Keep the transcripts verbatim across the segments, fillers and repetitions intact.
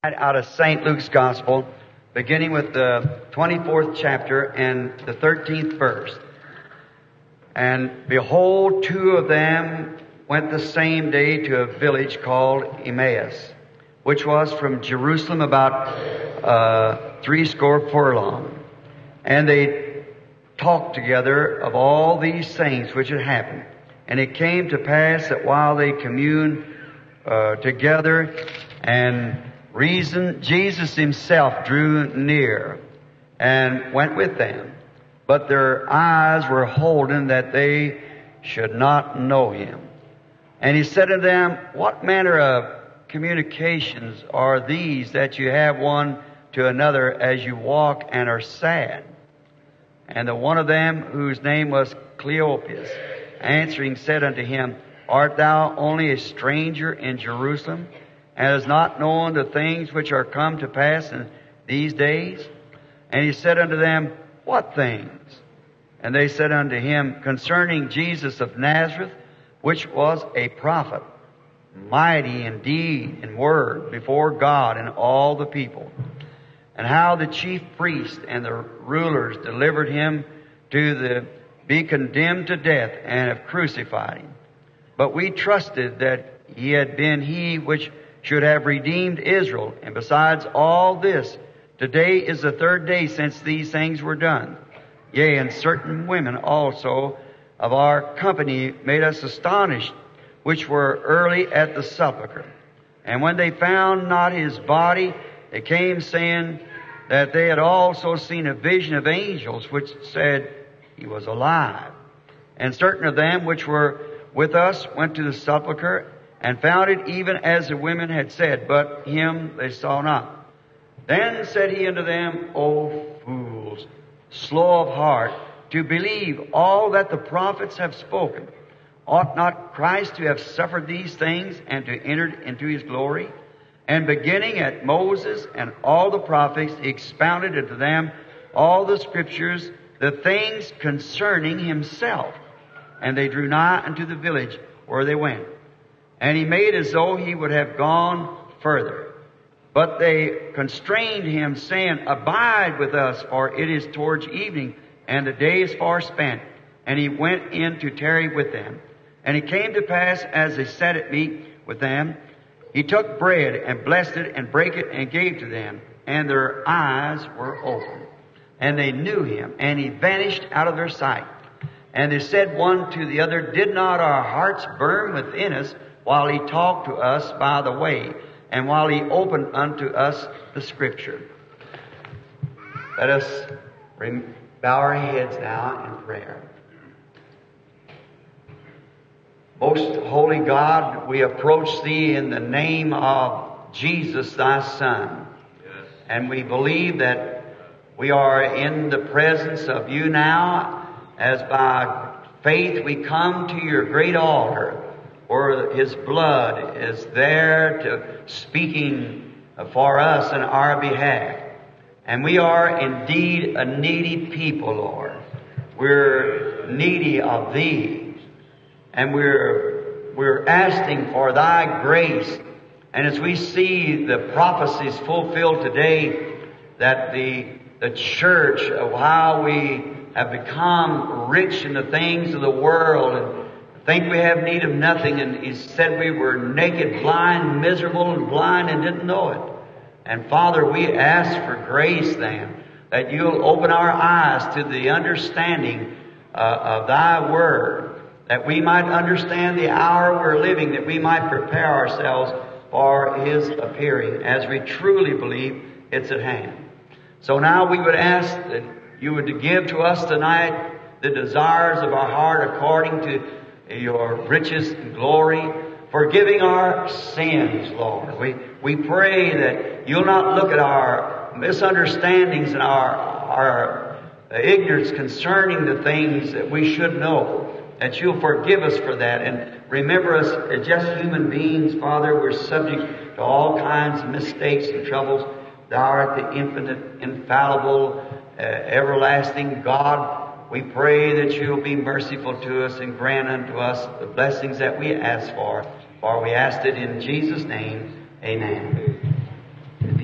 Out of Saint Luke's Gospel, beginning with the twenty-fourth chapter and the thirteenth verse. And behold, two of them went the same day to a village called Emmaus, which was from Jerusalem about uh, three score furlong. And they talked together of all these things which had happened. And it came to pass that while they communed uh, together and reason, Jesus himself drew near and went with them. But their eyes were holden that they should not know him. And he said to them, what manner of communications are these that you have one to another as you walk and are sad? And the one of them, whose name was Cleopas, answering said unto him, art thou only a stranger in Jerusalem, and has not known the things which are come to pass in these days? And he said unto them, what things? And they said unto him, concerning Jesus of Nazareth, which was a prophet, mighty in deed and word before God and all the people, and how the chief priests and the rulers delivered him to the be condemned to death and have crucified him. But we trusted that he had been he which should have redeemed Israel. And besides all this, today is the third day since these things were done. Yea, and certain women also of our company made us astonished, which were early at the sepulchre. And when they found not his body, they came saying that they had also seen a vision of angels, which said he was alive. And certain of them which were with us went to the sepulchre, and found it even as the women had said, but him they saw not. Then said he unto them, O fools, slow of heart, to believe all that the prophets have spoken. Ought not Christ to have suffered these things, and to enter into his glory? And beginning at Moses and all the prophets, he expounded unto them all the scriptures, the things concerning himself. And they drew nigh unto the village where they went. And he made as though he would have gone further. But they constrained him, saying, abide with us, for it is towards evening, and the day is far spent. And he went in to tarry with them. And it came to pass, as they sat at meat with them, he took bread, and blessed it, and brake it, and gave to them. And their eyes were opened. And they knew him, and he vanished out of their sight. And they said one to the other, did not our hearts burn within us, while he talked to us by the way, and while he opened unto us the Scripture? Let us bow our heads now in prayer. Most holy God, we approach Thee in the name of Jesus, Thy Son. Yes. And we believe that we are in the presence of You now, as by faith we come to Your great altar, where His blood is there to speaking for us in our behalf. And we are indeed a needy people, Lord. We're needy of Thee. And we're, we're asking for Thy grace. And as we see the prophecies fulfilled today, that the, the church, of how we have become rich in the things of the world and think we have need of nothing, and He said we were naked, blind, miserable, and blind, and didn't know it. And Father, we ask for grace then, that You'll open our eyes to the understanding uh, of Thy Word, that we might understand the hour we're living, that we might prepare ourselves for His appearing, as we truly believe it's at hand. So now we would ask that You would give to us tonight the desires of our heart according to Your riches and glory, forgiving our sins, Lord. We, we pray that You'll not look at our misunderstandings and our, our ignorance concerning the things that we should know, that You'll forgive us for that. And remember us as just human beings, Father. We're subject to all kinds of mistakes and troubles. Thou art the infinite, infallible, uh, everlasting God. We pray that You'll be merciful to us and grant unto us the blessings that we ask for. For we asked it in Jesus' name. Amen.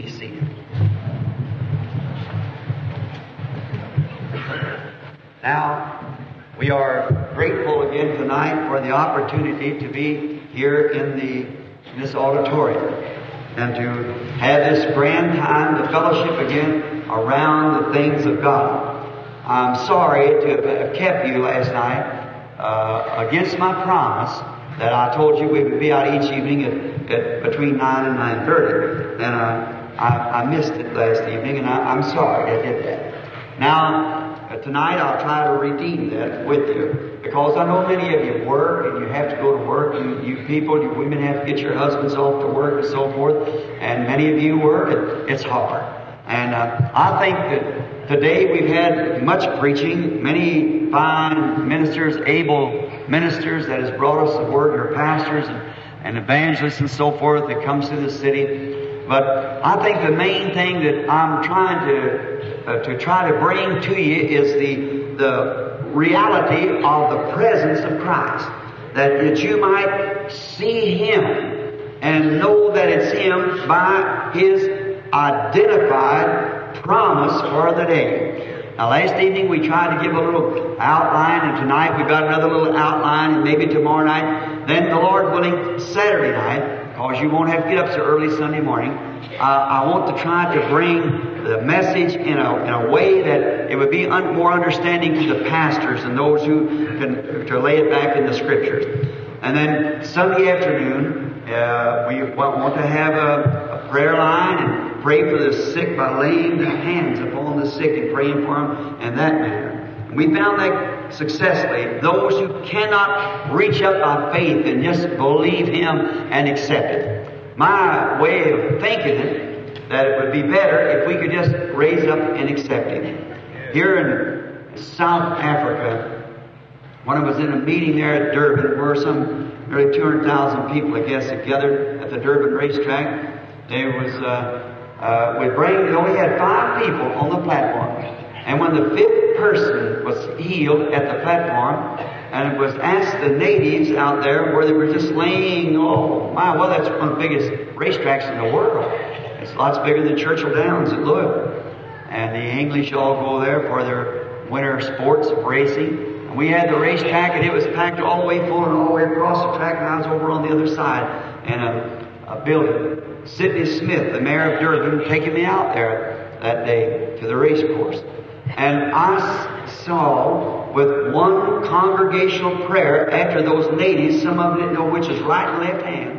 We are grateful again tonight for the opportunity to be here in the in this auditorium and to have this grand time to fellowship again around the things of God. I'm sorry to have kept you last night uh, against my promise that I told you we would be out each evening at, at between nine and nine thirty, and uh, I, I missed it last evening, and I, I'm sorry I did that. Now. Uh, tonight I'll try to redeem that with you, because I know many of you work and you have to go to work. You, you people, you women have to get your husbands off to work and so forth, and many of you work and it's hard. And uh, I think that today we've had much preaching, many fine ministers, able ministers that has brought us the word, your pastors and, and evangelists and so forth that comes to the city. But I think the main thing that I'm trying to uh, to try to bring to you is the the reality of the presence of Christ, that, that you might see Him and know that it's Him by His identified promise for the day. Now, last evening we tried to give a little outline, and tonight we've got another little outline, and maybe tomorrow night. Then, the Lord willing, Saturday night, because you won't have to get up so early Sunday morning, uh, I want to try to bring the message in a, in a way that it would be un, more understanding to the pastors and those who can to lay it back in the Scriptures. And then Sunday afternoon, uh, we want to have a, a prayer line and pray for the sick by laying the hands upon the sick and praying for them in that manner. And we found that successfully. Those who cannot reach up by faith and just believe Him and accept it. My way of thinking it, that it would be better if we could just raise up and accept Him. Here in South Africa, when I was in a meeting there at Durban, where some nearly two hundred thousand people, I guess, had gathered at the Durban racetrack, there was, uh, uh, we bring, we only had five people on the platform. And when the fifth person was healed at the platform, and it was asked the natives out there where they were just laying, oh my, well, that's one of the biggest racetracks in the world. It's lots bigger than Churchill Downs at Louisville. And the English all go there for their winter sports of racing. And we had the racetrack, and it was packed all the way full and all the way across the track, and I was over on the other side in a, a building. Sidney Smith, the mayor of Durban, taking me out there that day to the race course. And I saw with one congregational prayer after those natives, some of them didn't know which was right and left hand.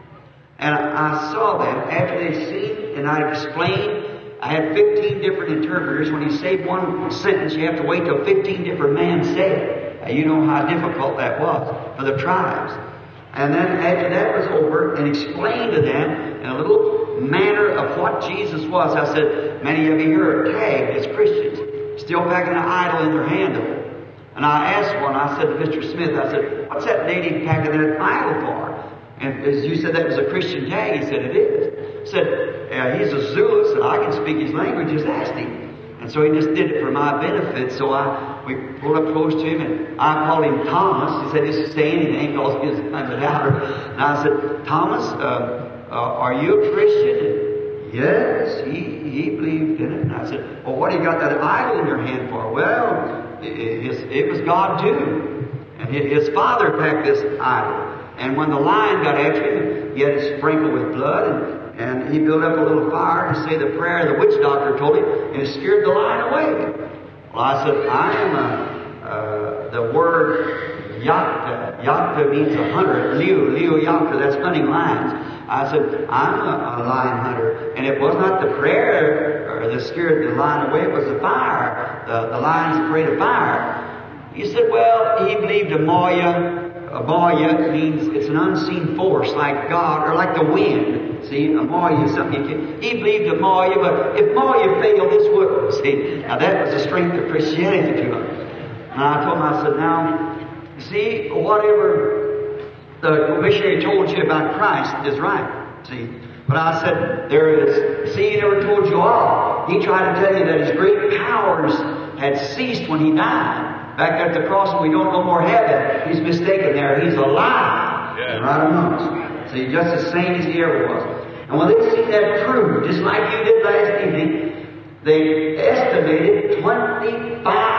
And I saw them after they seen, and I explained. I had fifteen different interpreters. When you say one sentence, you have to wait till fifteen different men say it. Now, you know how difficult that was for the tribes. And then after that was over, and explained to them in a little manner of what Jesus was, I said, many of you here are tagged as Christians, still packing an idol in their hand. And I asked one, I said to Mister Smith, I said, what's that native packing that idol for? And as you said that was a Christian tag, he said, it is. He said, yeah, he's a Zulu, and I can speak his language, just asked him. And so he just did it for my benefit. So I we pulled up close to him, and I called him Thomas. He said, just say anything, because he was kind of a doubter. And I said, Thomas, uh, uh, are you a Christian? And yes, he, he believed in it. And I said, well, what do you got that idol in your hand for? Well, it, it, it was God too. And his father packed this idol. And when the lion got after him, he had it sprinkled with blood, and, and he built up a little fire to say the prayer the witch doctor told him, and it scared the lion away. Well, I said, I am a, uh, the word Yakta. Yakta means a hunter. Leo, Leo Yakta, that's hunting lions. I said, I'm a, a lion hunter. And it was not the prayer or that scared the lion away, it was the fire. The, the lion's afraid of fire. He said, well, he believed a Maya. A Maya means it's an unseen force like God, or like the wind. See, a Maya is something you can... He believed a Maya, but if Maya failed, this would. See, now that was the strength of Christianity to him. And I told him, I said, now, see, whatever the missionary told you about Christ is right. See, but I said, there is... See, he never told you all. He tried to tell you that his great powers had ceased when he died. Back at the cross, we don't no more have it. He's mistaken there. He's alive. Yeah. Right among us. See, just the same as he ever was. And when they see that proved, just like you did last evening, they estimated twenty-five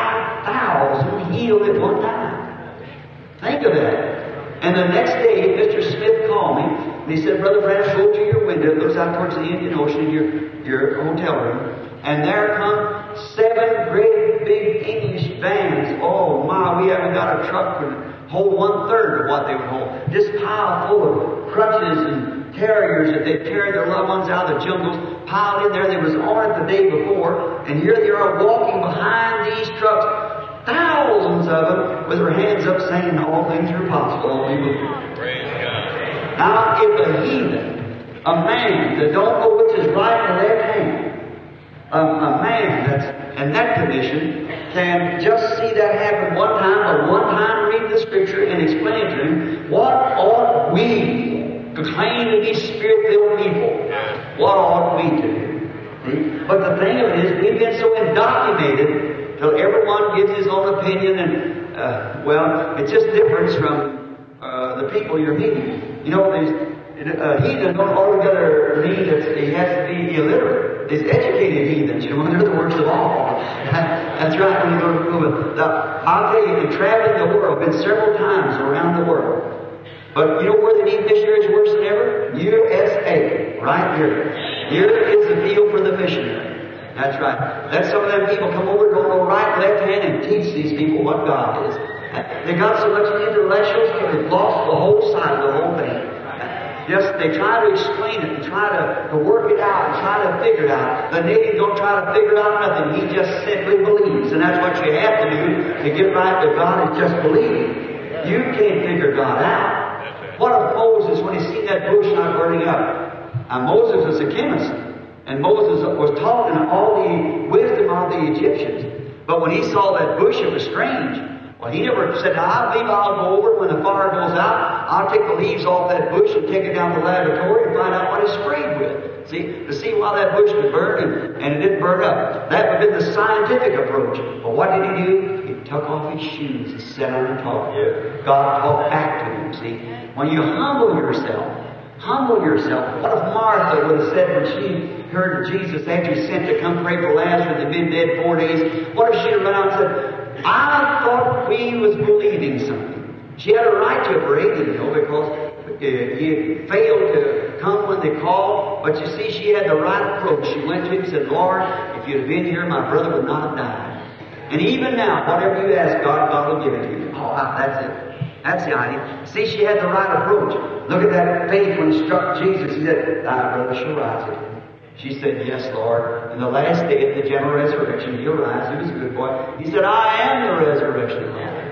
thousand healed at one time. Think of that. And the next day, Mister Smith called me, and he said, Brother Branham, go to your window. It looks out towards the Indian Ocean in your, your hotel room. And there come seven great big English vans. Oh my, we haven't got a truck to hold one-third of what they would hold. This pile full of crutches and carriers that they carried their loved ones out of the jungles, piled in there. They was on it the day before. And here they are walking behind these trucks. Thousands of them with their hands up saying, all things are possible. All people do. Praise God. Now, if a heathen, a man that don't know which is right and left hand, a, a man that's in that condition can just see that happen one time, or one time read the Scripture and explain it to him, what ought we to claim to be Spirit-filled people? What ought we to do? See? But the thing of it is, we've been so indoctrinated till everyone gives his own opinion, and, uh, well, it's just difference from uh, the people you're meeting. You know, there's, uh, heathen don't altogether mean that he has to be illiterate. There's educated heathens, you know, they're the worst of all. That's right, when you go to Cuba. Now, I'll tell you, in traveling the world, I've been several times around the world. But you know where they need missionaries worse than ever? U S A, right here. Here is the field for the missionary. That's right. Let some of them people come over, go on the right, left hand, and teach these people what God is. They got so much intellectuals that they've lost the whole side of the whole thing. Just, they try to explain it and try to, to work it out and try to figure it out. The native don't try to figure out nothing. He just simply believes. And that's what you have to do to get right with God, is just believe. You can't figure God out. What of Moses when he seen that bush not burning up? Now, Moses was a chemist. And Moses was taught in all the wisdom of the Egyptians. But when he saw that bush, it was strange. Well, he never said, I believe I'll go over when the fire goes out. I'll take the leaves off that bush and take it down to the laboratory and find out what it's sprayed with. See, to see why that bush could burn and, and it didn't burn up. That would have been the scientific approach. But what did he do? He took off his shoes and sat down and talked. God talked back to him, see. When you humble yourself, humble yourself. What if Martha would have said when she heard Jesus after he sent to come pray for Lazarus that had been dead four days, what if she had run out and said, I thought we was believing something. She had a right to break it, you know, because uh, he failed to come when they called. But you see, she had the right approach. She went to him and said, Lord, if you'd have been here, my brother would not have died. And even now, whatever you ask God, God will give it to you. Oh, that's it. That's the idea. See, she had the right approach. Look at that faith when he struck Jesus. He said, thy brother shall rise again. She said, yes, Lord. In the last day of the general resurrection, he'll rise. He was a good boy. He said, I am the resurrection of life.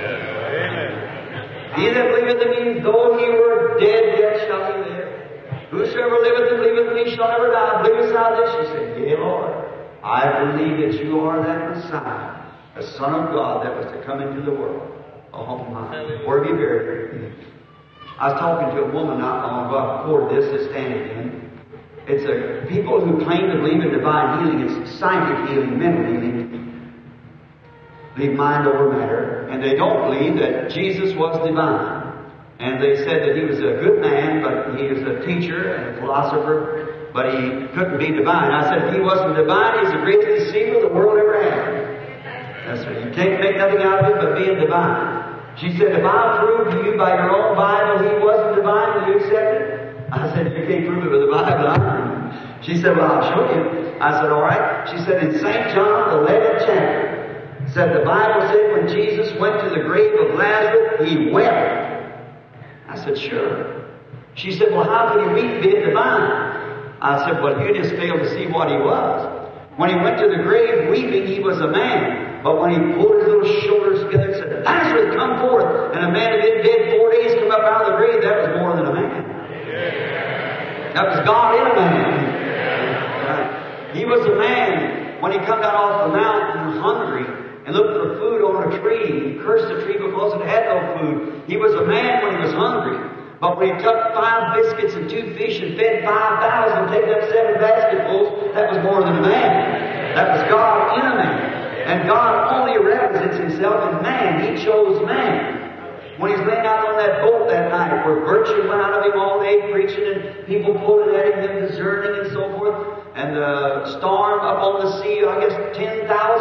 He that believeth in me, though he were dead, yet shall he live. Whosoever liveth and believeth in me shall never die. Believest thou this? She said, yea, Lord. I believe that you are that Messiah, the Son of God that was to come into the world. Oh, my. Where have you buried? I was talking to a woman not long ago. I quoted this is standing in. It's a people who claim to believe in divine healing. It's psychic healing, mental healing. Leave mind over matter. And they don't believe that Jesus was divine. And they said that he was a good man, but he was a teacher and a philosopher, but he couldn't be divine. I said, if he wasn't divine, he's the greatest deceiver the world ever had. That's right. You can't make nothing out of it but being divine. She said, if I prove to you by your own Bible he wasn't divine, will you accept it? I said, you can't prove it with the Bible. I prove it. She said, well, I'll show you. I said, all right. She said, in Saint John, the eleventh chapter, said the Bible said when Jesus went to the grave of Lazarus, he wept. I said, sure. She said, well, how could he weep being divine? I said, well, you just failed to see what he was. When he went to the grave weeping, he was a man. But when he pulled his little shoulders together and said, Lazarus, come forth. And a man had been dead four days come up out of the grave. That was more than a man. That was God in a man. Right. He was a man when he come down off the mountain hungry and looked for food on a tree. He cursed the tree because it had no food. He was a man when he was hungry. But when he took five biscuits and two fish and fed five thousand, taking up seven basketfuls, that was more than a man. That was God in a man. And God only represents himself in man. He chose man. When he's laying out on that boat that night, where virtue went out of him all day preaching and people pulling at him, him deserting and so forth, and the storm up on the sea, I guess ten thousand devils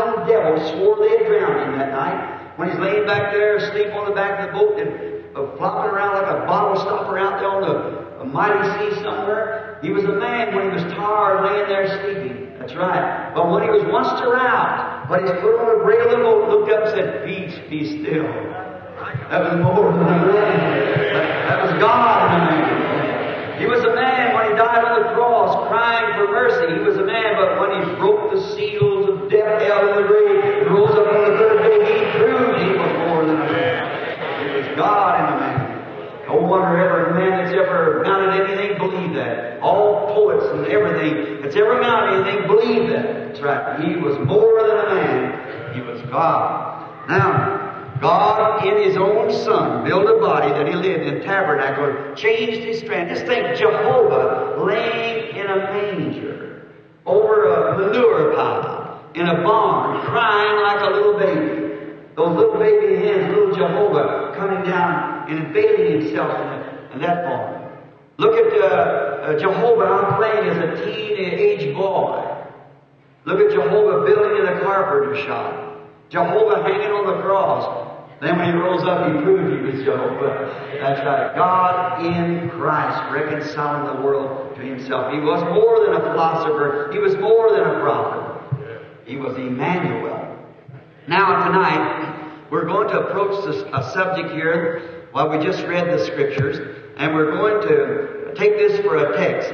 devils swore they'd drown him that night. When he's laying back there asleep on the back of the boat and uh, flopping around like a bottle stopper out there on the a mighty sea somewhere, he was a man when he was tired laying there sleeping. That's right. But when he was once aroused, but he's put on the rail of the boat, looked up and said, "Peace, be still." That was more than a man. That, that was God in a man. He was a man when he died on the cross, crying for mercy. He was a man, but when he broke the seals of death, hell, and the grave, and rose up on the third day, he proved he was more than a man. It was God in a man. No wonder every man that's ever mounted anything believe that. All poets and everything that's ever mounted anything believe that. That's right. He was more than a man. He was God. Now, God in His own Son built a body that He lived in, tabernacle, changed His strength. Just think, Jehovah laying in a manger, over a manure pile, in a barn, crying like a little baby. Those little baby hens, little Jehovah, coming down and invading Himself in, a, in that barn. Look at uh, uh, Jehovah on playing as a teenage boy. Look at Jehovah building in a carpenter shop. Jehovah hanging on the cross. Then when He rose up, He proved He was Jehovah. That's right. God in Christ reconciling the world to Himself. He was more than a philosopher. He was more than a prophet. He was Emmanuel. Now tonight, we're going to approach this, a subject here while we just read the Scriptures. And we're going to take this for a text.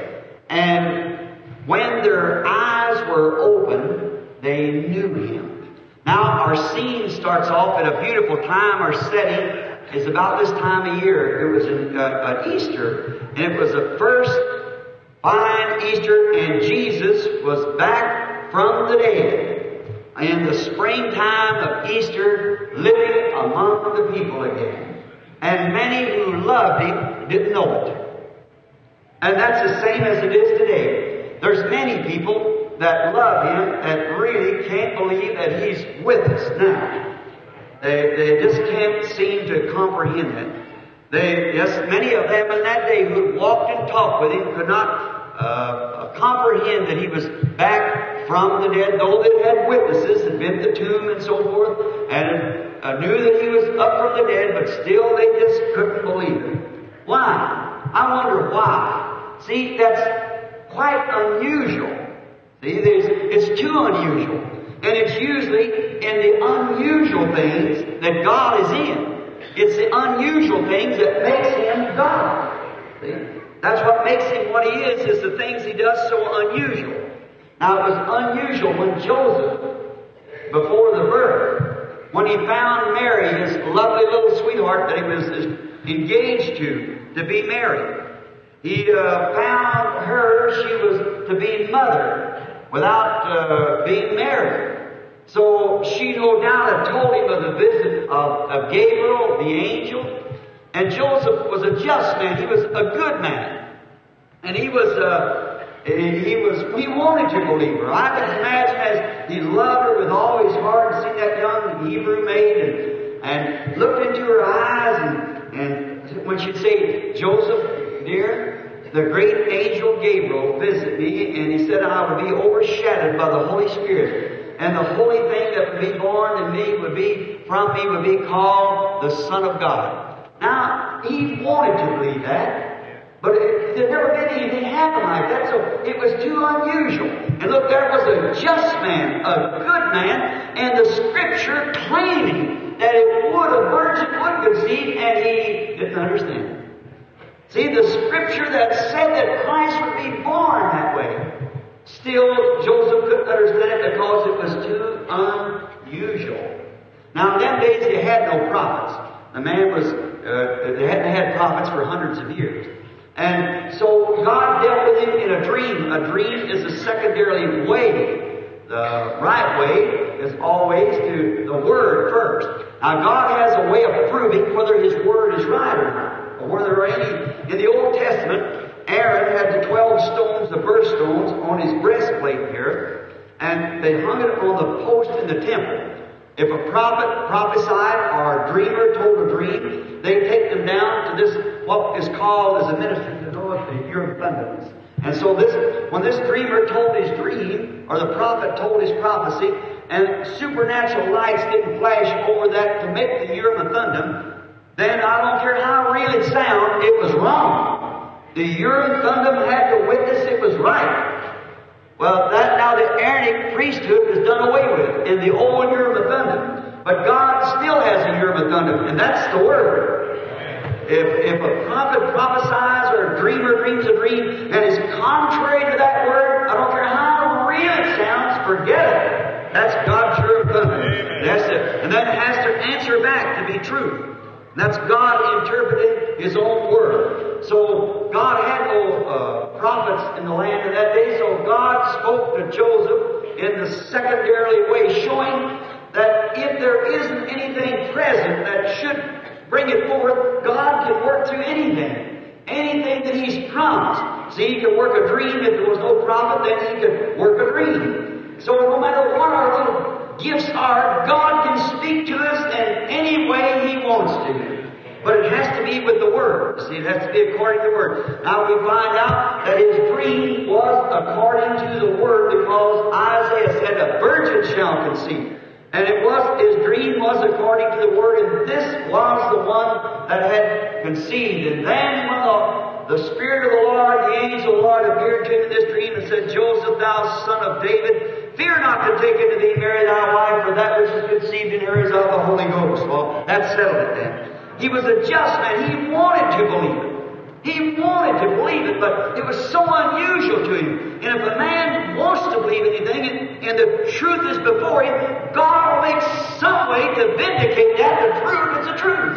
And when their eyes were opened, they knew Him. Now, our scene starts off at a beautiful time. Our setting is about this time of year. It was an, uh, an Easter, and it was the first fine Easter, and Jesus was back from the dead in the springtime of Easter, living among the people again. And many who loved Him didn't know it. And that's the same as it is today. There's many people that love Him that really can't believe that He's with us now. They, they just can't seem to comprehend it. They, yes, many of them in that day who walked and talked with Him could not uh, comprehend that He was back from the dead, though they had witnesses and been to the tomb and so forth, and uh, knew that He was up from the dead, but still they just couldn't believe it. Why? I wonder why. See, that's quite unusual. See, it's too unusual. And it's usually in the unusual things that God is in. It's the unusual things that makes Him God. See? That's what makes Him what He is, is the things He does so unusual. Now, it was unusual when Joseph, before the birth, when he found Mary, his lovely little sweetheart that he was engaged to, to be married. He uh, found her, she was to be mother, without uh, being married. So she no doubt had told him of the visit of, of Gabriel, the angel. And Joseph was a just man. He was a good man. And he was, uh, he was, he wanted to believe her. I can imagine as he loved her with all his heart and seen that young Hebrew maid and, and looked into her eyes and, and when she'd say, "Joseph, dear, the great angel Gabriel visited me, and he said I would be overshadowed by the Holy Spirit. And the holy thing that would be born in me would be, from me, would be called the Son of God." Now, he wanted to believe that, but it, there never been anything happen like that, so it was too unusual. And look, there was a just man, a good man, and the Scripture claiming that it would, a virgin would conceive, and he didn't understand it. See, the Scripture that said that Christ would be born that way, still Joseph couldn't understand it because it was too unusual. Now, in them days, they had no prophets. The man was, uh, they hadn't had prophets for hundreds of years. And so God dealt with him in a dream. A dream is a secondarily way. The right way is always to the Word first. Now, God has a way of proving whether His Word is right or not. Or whether there are any. In the Old Testament, Aaron had the twelve stones, the birthstones, on his breastplate here, and they hung it on the post in the temple. If a prophet prophesied or a dreamer told a dream, they take them down to this, what is called as a minister, to know your abundance. And so this, when this dreamer told his dream, or the prophet told his prophecy, and supernatural lights didn't flash over that to make the Urim and Thummim, then I don't care how real it sounds, it was wrong. The Urim and Thummim had to witness it was right. Well, that now the Aaronic priesthood was done away with in the old Urim and Thummim. But God still has a Urim and Thummim, and that's the Word. If, if a prophet prophesies or a dreamer dreams a dream and is contrary to that Word, I don't care how real it sounds, forget it. That's God's Urim and Thummim. That's it. And then it has to answer back to be true. That's God interpreting His own Word. So God had no uh, prophets in the land of that day, so God spoke to Joseph in the secondarily way, showing that if there isn't anything present that should bring it forth, God can work through anything. Anything that He's promised. See, He could work a dream. If there was no prophet, then He could work a dream. So no matter what our little gifts are, God can speak to us in any way He wants to. But it has to be with the Word. See, it has to be according to the Word. Now we find out that his dream was according to the Word, because Isaiah said, a virgin shall conceive. And it was, his dream was according to the Word, and this was the one that had conceived. And then when the, the Spirit of the Lord, the angel of the Lord, appeared to him in this dream and said, Joseph, thou son of David, fear not to take unto thee Mary thy wife, for that which is conceived in her is of the Holy Ghost. Well, that settled it then. He was a just man. He wanted to believe it. He wanted to believe it, but it was so unusual to him. And if a man wants to believe anything, and, and the truth is before him, God will make some way to vindicate that, to prove it's the truth.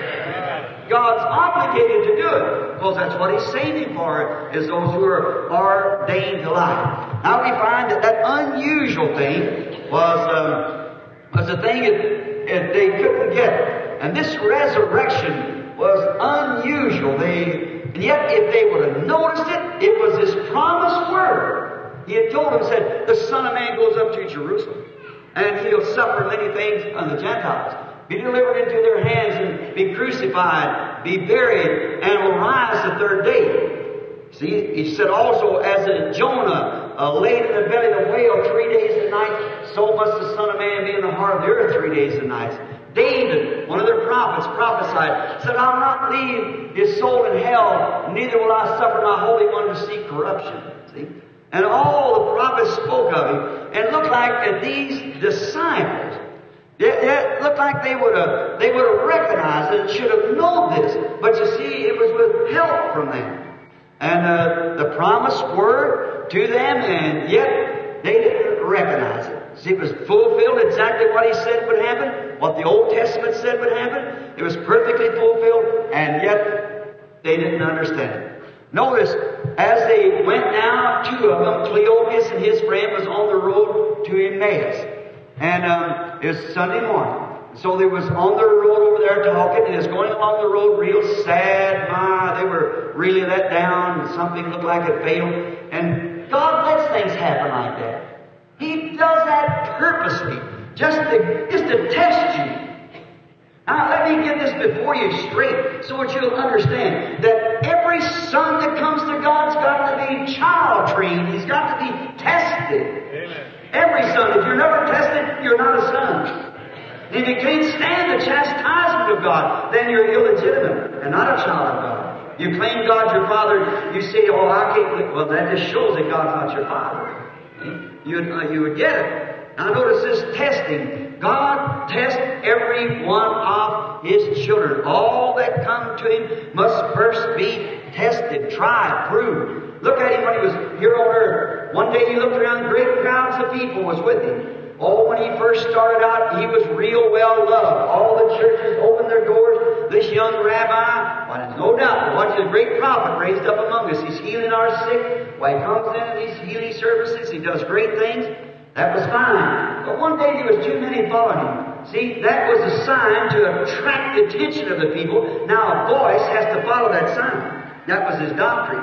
God's obligated to do it, because that's what He's saved him for, is those who are ordained to life. Now we find that that unusual thing was, um, was a thing that, that they couldn't get. And this resurrection was unusual. They, and yet, if they would have noticed it, it was His promised Word. He had told them, said, the Son of Man goes up to Jerusalem, and He'll suffer many things on the Gentiles, be delivered into their hands, and be crucified, be buried, and will rise the third day. See, He said also, as in Jonah uh, laid in the belly of the whale three days and nights, so must the Son of Man be in the heart of the earth three days and nights. David, one of their prophets, prophesied, said, I'll not leave his soul in hell, neither will I suffer my Holy One to see corruption. See? And all the prophets spoke of Him, and it looked like that these disciples, it, it looked like they would have they would have recognized it and should have known this. But you see, it was with help from them. And uh, the promised Word to them, and yet they didn't recognize it. See, it was fulfilled exactly what He said would happen, what the Old Testament said would happen. It was perfectly fulfilled, and yet they didn't understand it. Notice, as they went now, two of them, Cleopas and his friend, was on the road to Emmaus. And um, it was Sunday morning. So they was on the road over there talking, and it's going along the road real sad. My, they were really let down, and something looked like it failed. And God lets things happen like that. He does that purposely, just to, just to test you. Now, let me get this before you straight, so that you'll understand that every son that comes to God's got to be child trained. He's got to be tested. Amen. Every son. If you're never tested, you're not a son. If you can't stand the chastisement of God, then you're illegitimate and not a child of God. You claim God's your father, you say, oh, I can't. Well, that just shows that God's not your father. You, uh, you would get it. Now notice this testing. God tests every one of His children. All that come to Him must first be tested, tried, proved. Look at Him when He was here on earth. One day He looked around, great crowds of people was with Him. Oh, when He first started out, He was real well loved. All the churches opened their doors. This young rabbi, well, there's no doubt, watch a great prophet raised up among us. He's healing our sick. Well, He comes in in these healing services. He does great things. That was fine. But one day there was too many following Him. See, that was a sign to attract the attention of the people. Now a voice has to follow that sign. That was His doctrine.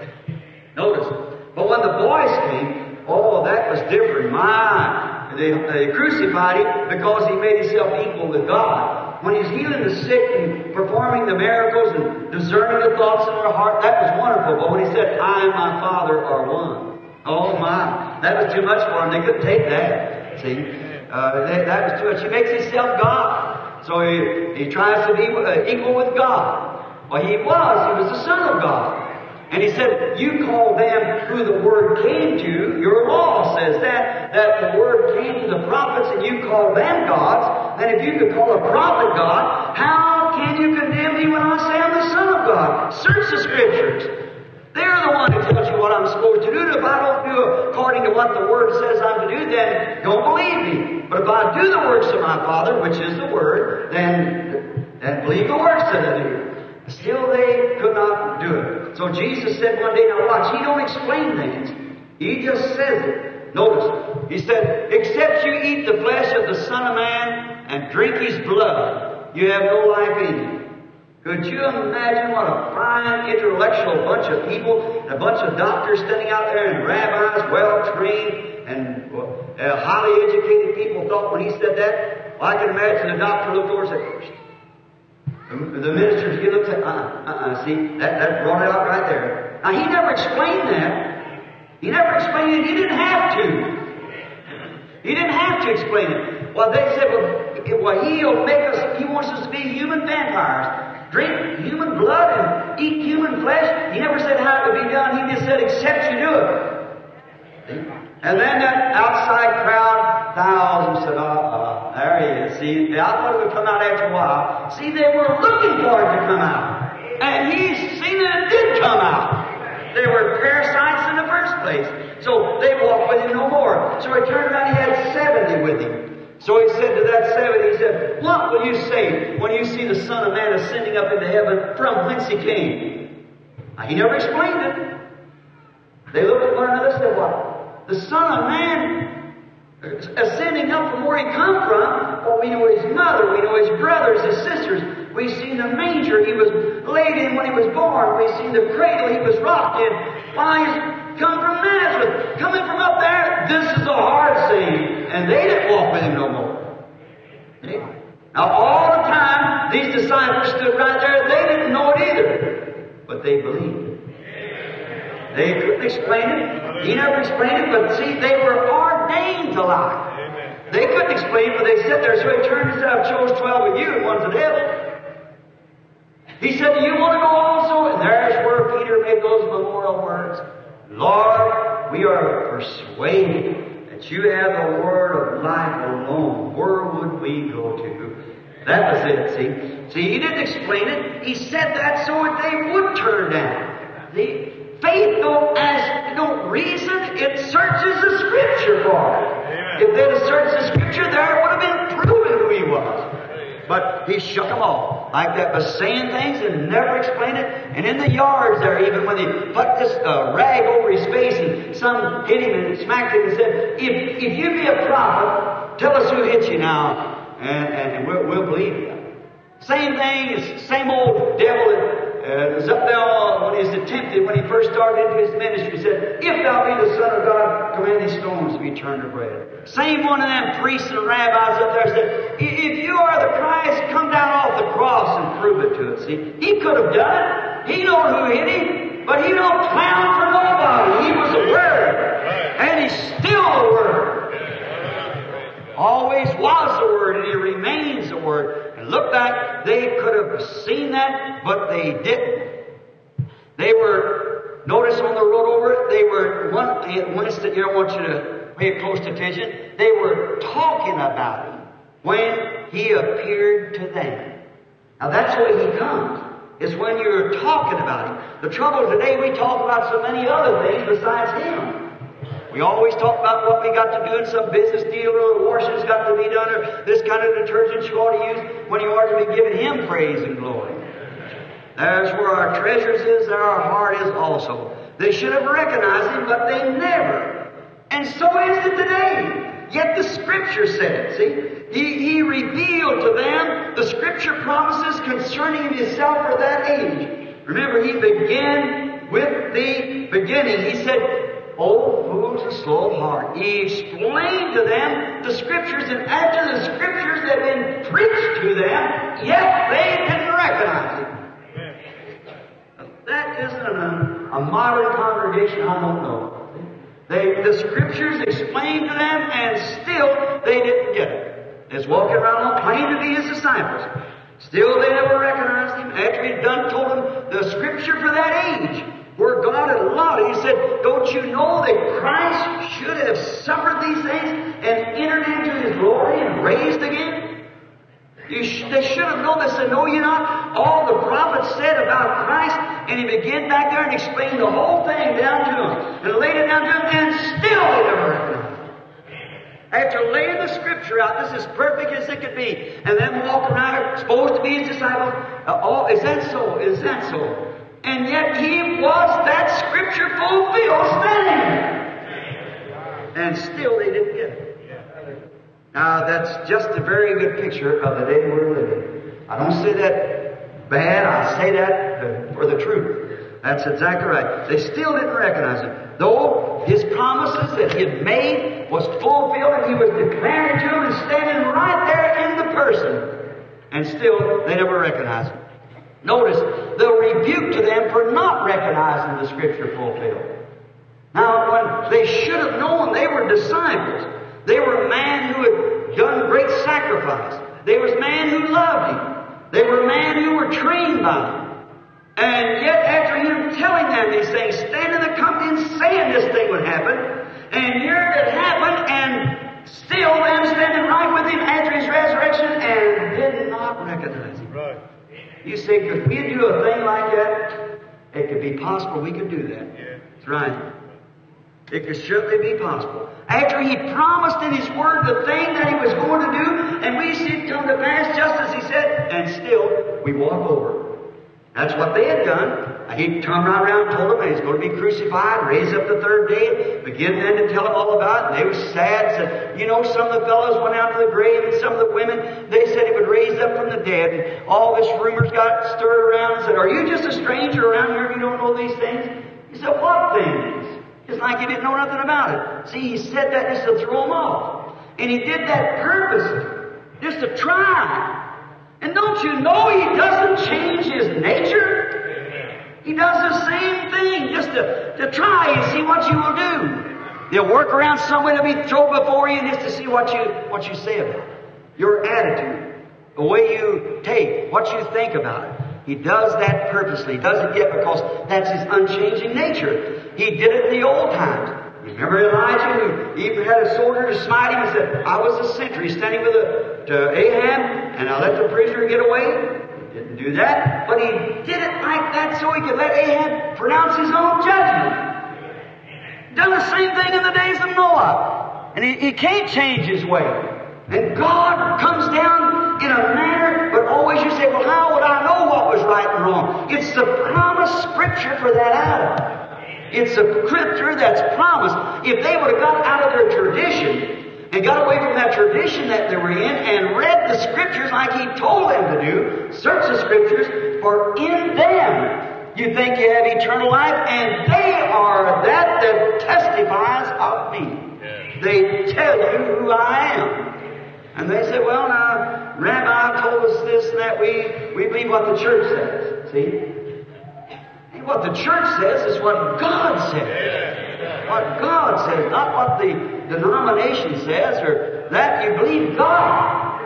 Notice. But when the voice came, oh, that was different. My, they, they crucified Him because He made Himself equal to God. When He's healing the sick and performing the miracles and discerning the thoughts in their heart, that was wonderful. But when He said, I and my Father are one, oh my, that was too much for him. They couldn't take that. See? Uh, that, that was too much. He makes himself God. So he, he tries to be uh, equal with God. Well, he was. He was the Son of God. And he said, you call them who the Word came to. Your law says that, that the Word came to the prophets and you call them gods. Then if you could call a prophet God, how can you condemn me when I say I'm the Son of God? Search the Scriptures. They're the one who tells you what I'm supposed to do. And if I don't do according to what the Word says I'm to do, then don't believe me. But if I do the works of my Father, which is the Word, then, then believe the works that I do. Still they could not do it. So Jesus said one day, now watch, He don't explain things. He just says it. Notice, He said, except you eat the flesh of the Son of Man and drink His blood, you have no life in you. Could you imagine what a fine intellectual bunch of people, and a bunch of doctors standing out there and rabbis, well-trained and uh, highly educated people thought when He said that? Well, I can imagine the doctor looked over and said, the ministers, he looked at, uh-uh, uh-uh, see, that, that brought it out right there. Now, He never explained that. He never explained it. He didn't have to. He didn't have to explain it. Well, they said, well, well He'll make us, He wants us to be human vampires. Drink human blood and eat human flesh. He never said how it would be done. He just said, except you do it. And then that outside crowd, thousands said, uh-uh, there He is. See, I thought it would come out after a while. See, they were looking for it to come out. And He's seen that it did come out. They were parasites in the first place. So they walked with Him no more. So it turned out He had seventy with Him. So He said to that seventy, He said, what will you say when you see the Son of Man ascending up into heaven from whence He came? Now, He never explained it. They looked at one another and said, what? The Son of Man ascending up from where He come from. Well, we know His mother, we know His brothers, His sisters. We've seen the manger He was laid in when He was born. We've seen the cradle He was rocked in. Why, He's come from Nazareth. Coming from up there, this is a hard saying. And they didn't walk with Him no more. See? Now, all the time, these disciples stood right there. They didn't know it either. But they believed it. They couldn't explain it. He never explained it, but see, they were ordained to lie. Amen. They couldn't explain it, but they sat there. So He turned and said, I chose twelve with you, and one's the devil. He said, do you want to go also? And there's where Peter made those memorial words. Lord, we are persuaded that you have the word of life alone. Where would we go to? That was it, see. See, He didn't explain it. He said that so that they would turn down. The faith don't ask, don't reason, it searches the Scripture for it. Amen. If they'd have searched the Scripture, there it would have been proven who He was. But He shook them off like that, by saying things and never explained it. And in the yards there, even when they put this uh, rag over His face and some hit Him and smacked Him and said, if, if you be a prophet, tell us who hit you now, and, and, and we'll, we'll believe you. Same thing, it's same old devil that Uh, was up there when He was tempted, when He first started into His ministry. He said, if thou be the Son of God, command these stones to be turned to bread. Same one of them priests and rabbis up there said, if you are the Christ, come down off the cross and prove it to us. See, He could have done it. He knew who hit Him, but He don't clown for nobody. He was the Word, and He's still the Word. Always was the Word, and He remains the Word. Look back, they could have seen that, but they didn't. They were, notice on the road over, they were, one, one is, here I want you to pay close attention, they were talking about Him when He appeared to them. Now that's the way He comes, is when you're talking about Him. The trouble today, we talk about so many other things besides Him. We always talk about what we got to do in some business deal, or washing's got to be done, or this kind of detergent you ought to use, when you ought to be giving Him praise and glory. There's where our treasures is, there our heart is also. They should have recognized Him, but they never. And so is it today. Yet the Scripture said it, see? He, he revealed to them the Scripture promises concerning Himself for that age. Remember, He began with the beginning. He said, oh, fools and slow of heart. He explained to them the Scriptures, and after the Scriptures had been preached to them, yet they didn't recognize Him. That isn't a, a modern congregation, I don't know. They, the Scriptures explained to them, and still they didn't get it. They was walking around claiming to be His disciples. Still they never recognized Him after He'd done told them the Scripture for that age, where God had allotted. He said, don't you know that Christ should have suffered these things and entered into His glory and raised again? You sh- they should have known. They said, no, you not. All the prophets said about Christ, and He began back there and explained the whole thing down to them, and laid it down to them, and still they never recognized it. After laying the Scripture out, this is perfect as it could be, and then walking around, supposed to be His disciples. Uh, oh, is that so? Is that so? And yet He was that Scripture fulfilled standing there. And still they didn't get it. Now, that's just a very good picture of the day we're living. I don't say that bad, I say that for the truth. That's exactly right. They still didn't recognize it. Though His promises that He had made was fulfilled, and He was declaring to them and standing right there in the person. And still, they never recognized it. Notice the rebuke to them for not recognizing the Scripture fulfilled. Now, when they should have known they were disciples, they were a man who had done great sacrifice. They was a man who loved Him. They were a man who were trained by Him. And yet, after Him telling them these things, standing in the company and saying this thing would happen, and here it happened, and still them standing right with Him after His resurrection, and did not recognize Him. Right. You say, if we do a thing like that, it could be possible we could do that. Yeah. That's right. It could certainly be possible. After He promised in His Word the thing that He was going to do, and we see it come to pass just as He said, and still we walk over. That's what they had done. He turned right around and told them He was going to be crucified, raised up the third day, began then to tell them all about it. And they were sad, said, you know, some of the fellows went out to the grave, and some of the women, they said He would raise up from the dead. And all this rumors got stirred around and said, are you just a stranger around here if you don't know these things? He said, what things? It's like He didn't know nothing about it. See, He said that just to throw them off. And He did that purposely, just to try. And don't you know He doesn't change His nature? He does the same thing, just to, to try and see what you will do. He'll work around somewhere to be thrown before you just to see what you, what you say about it. Your attitude, the way you take, what you think about it. He does that purposely. He does it yet because that's His unchanging nature. He did it in the old times. Remember Elijah, who even had a soldier to smite him and said, I was a sentry standing with a, to Ahab, and I let the prisoner get away? He didn't do that, but he did it like that so he could let Ahab pronounce his own judgment. Done the same thing in the days of Noah. And he, he can't change his way. And God comes down in a manner, but always you say, well, how would I know what was right and wrong? It's the promised Scripture for that hour. It's a Scripture that's promised. If they would have got out of their tradition and got away from that tradition that they were in and read the Scriptures like He told them to do, search the Scriptures, for in them you think you have eternal life, and they are that that testifies of me. Yeah. They tell you who I am. And they say, well, now, Rabbi told us this and that. We, we believe what the church says. See? What the church says is what God says. What God says, not what the denomination says, or that you believe God.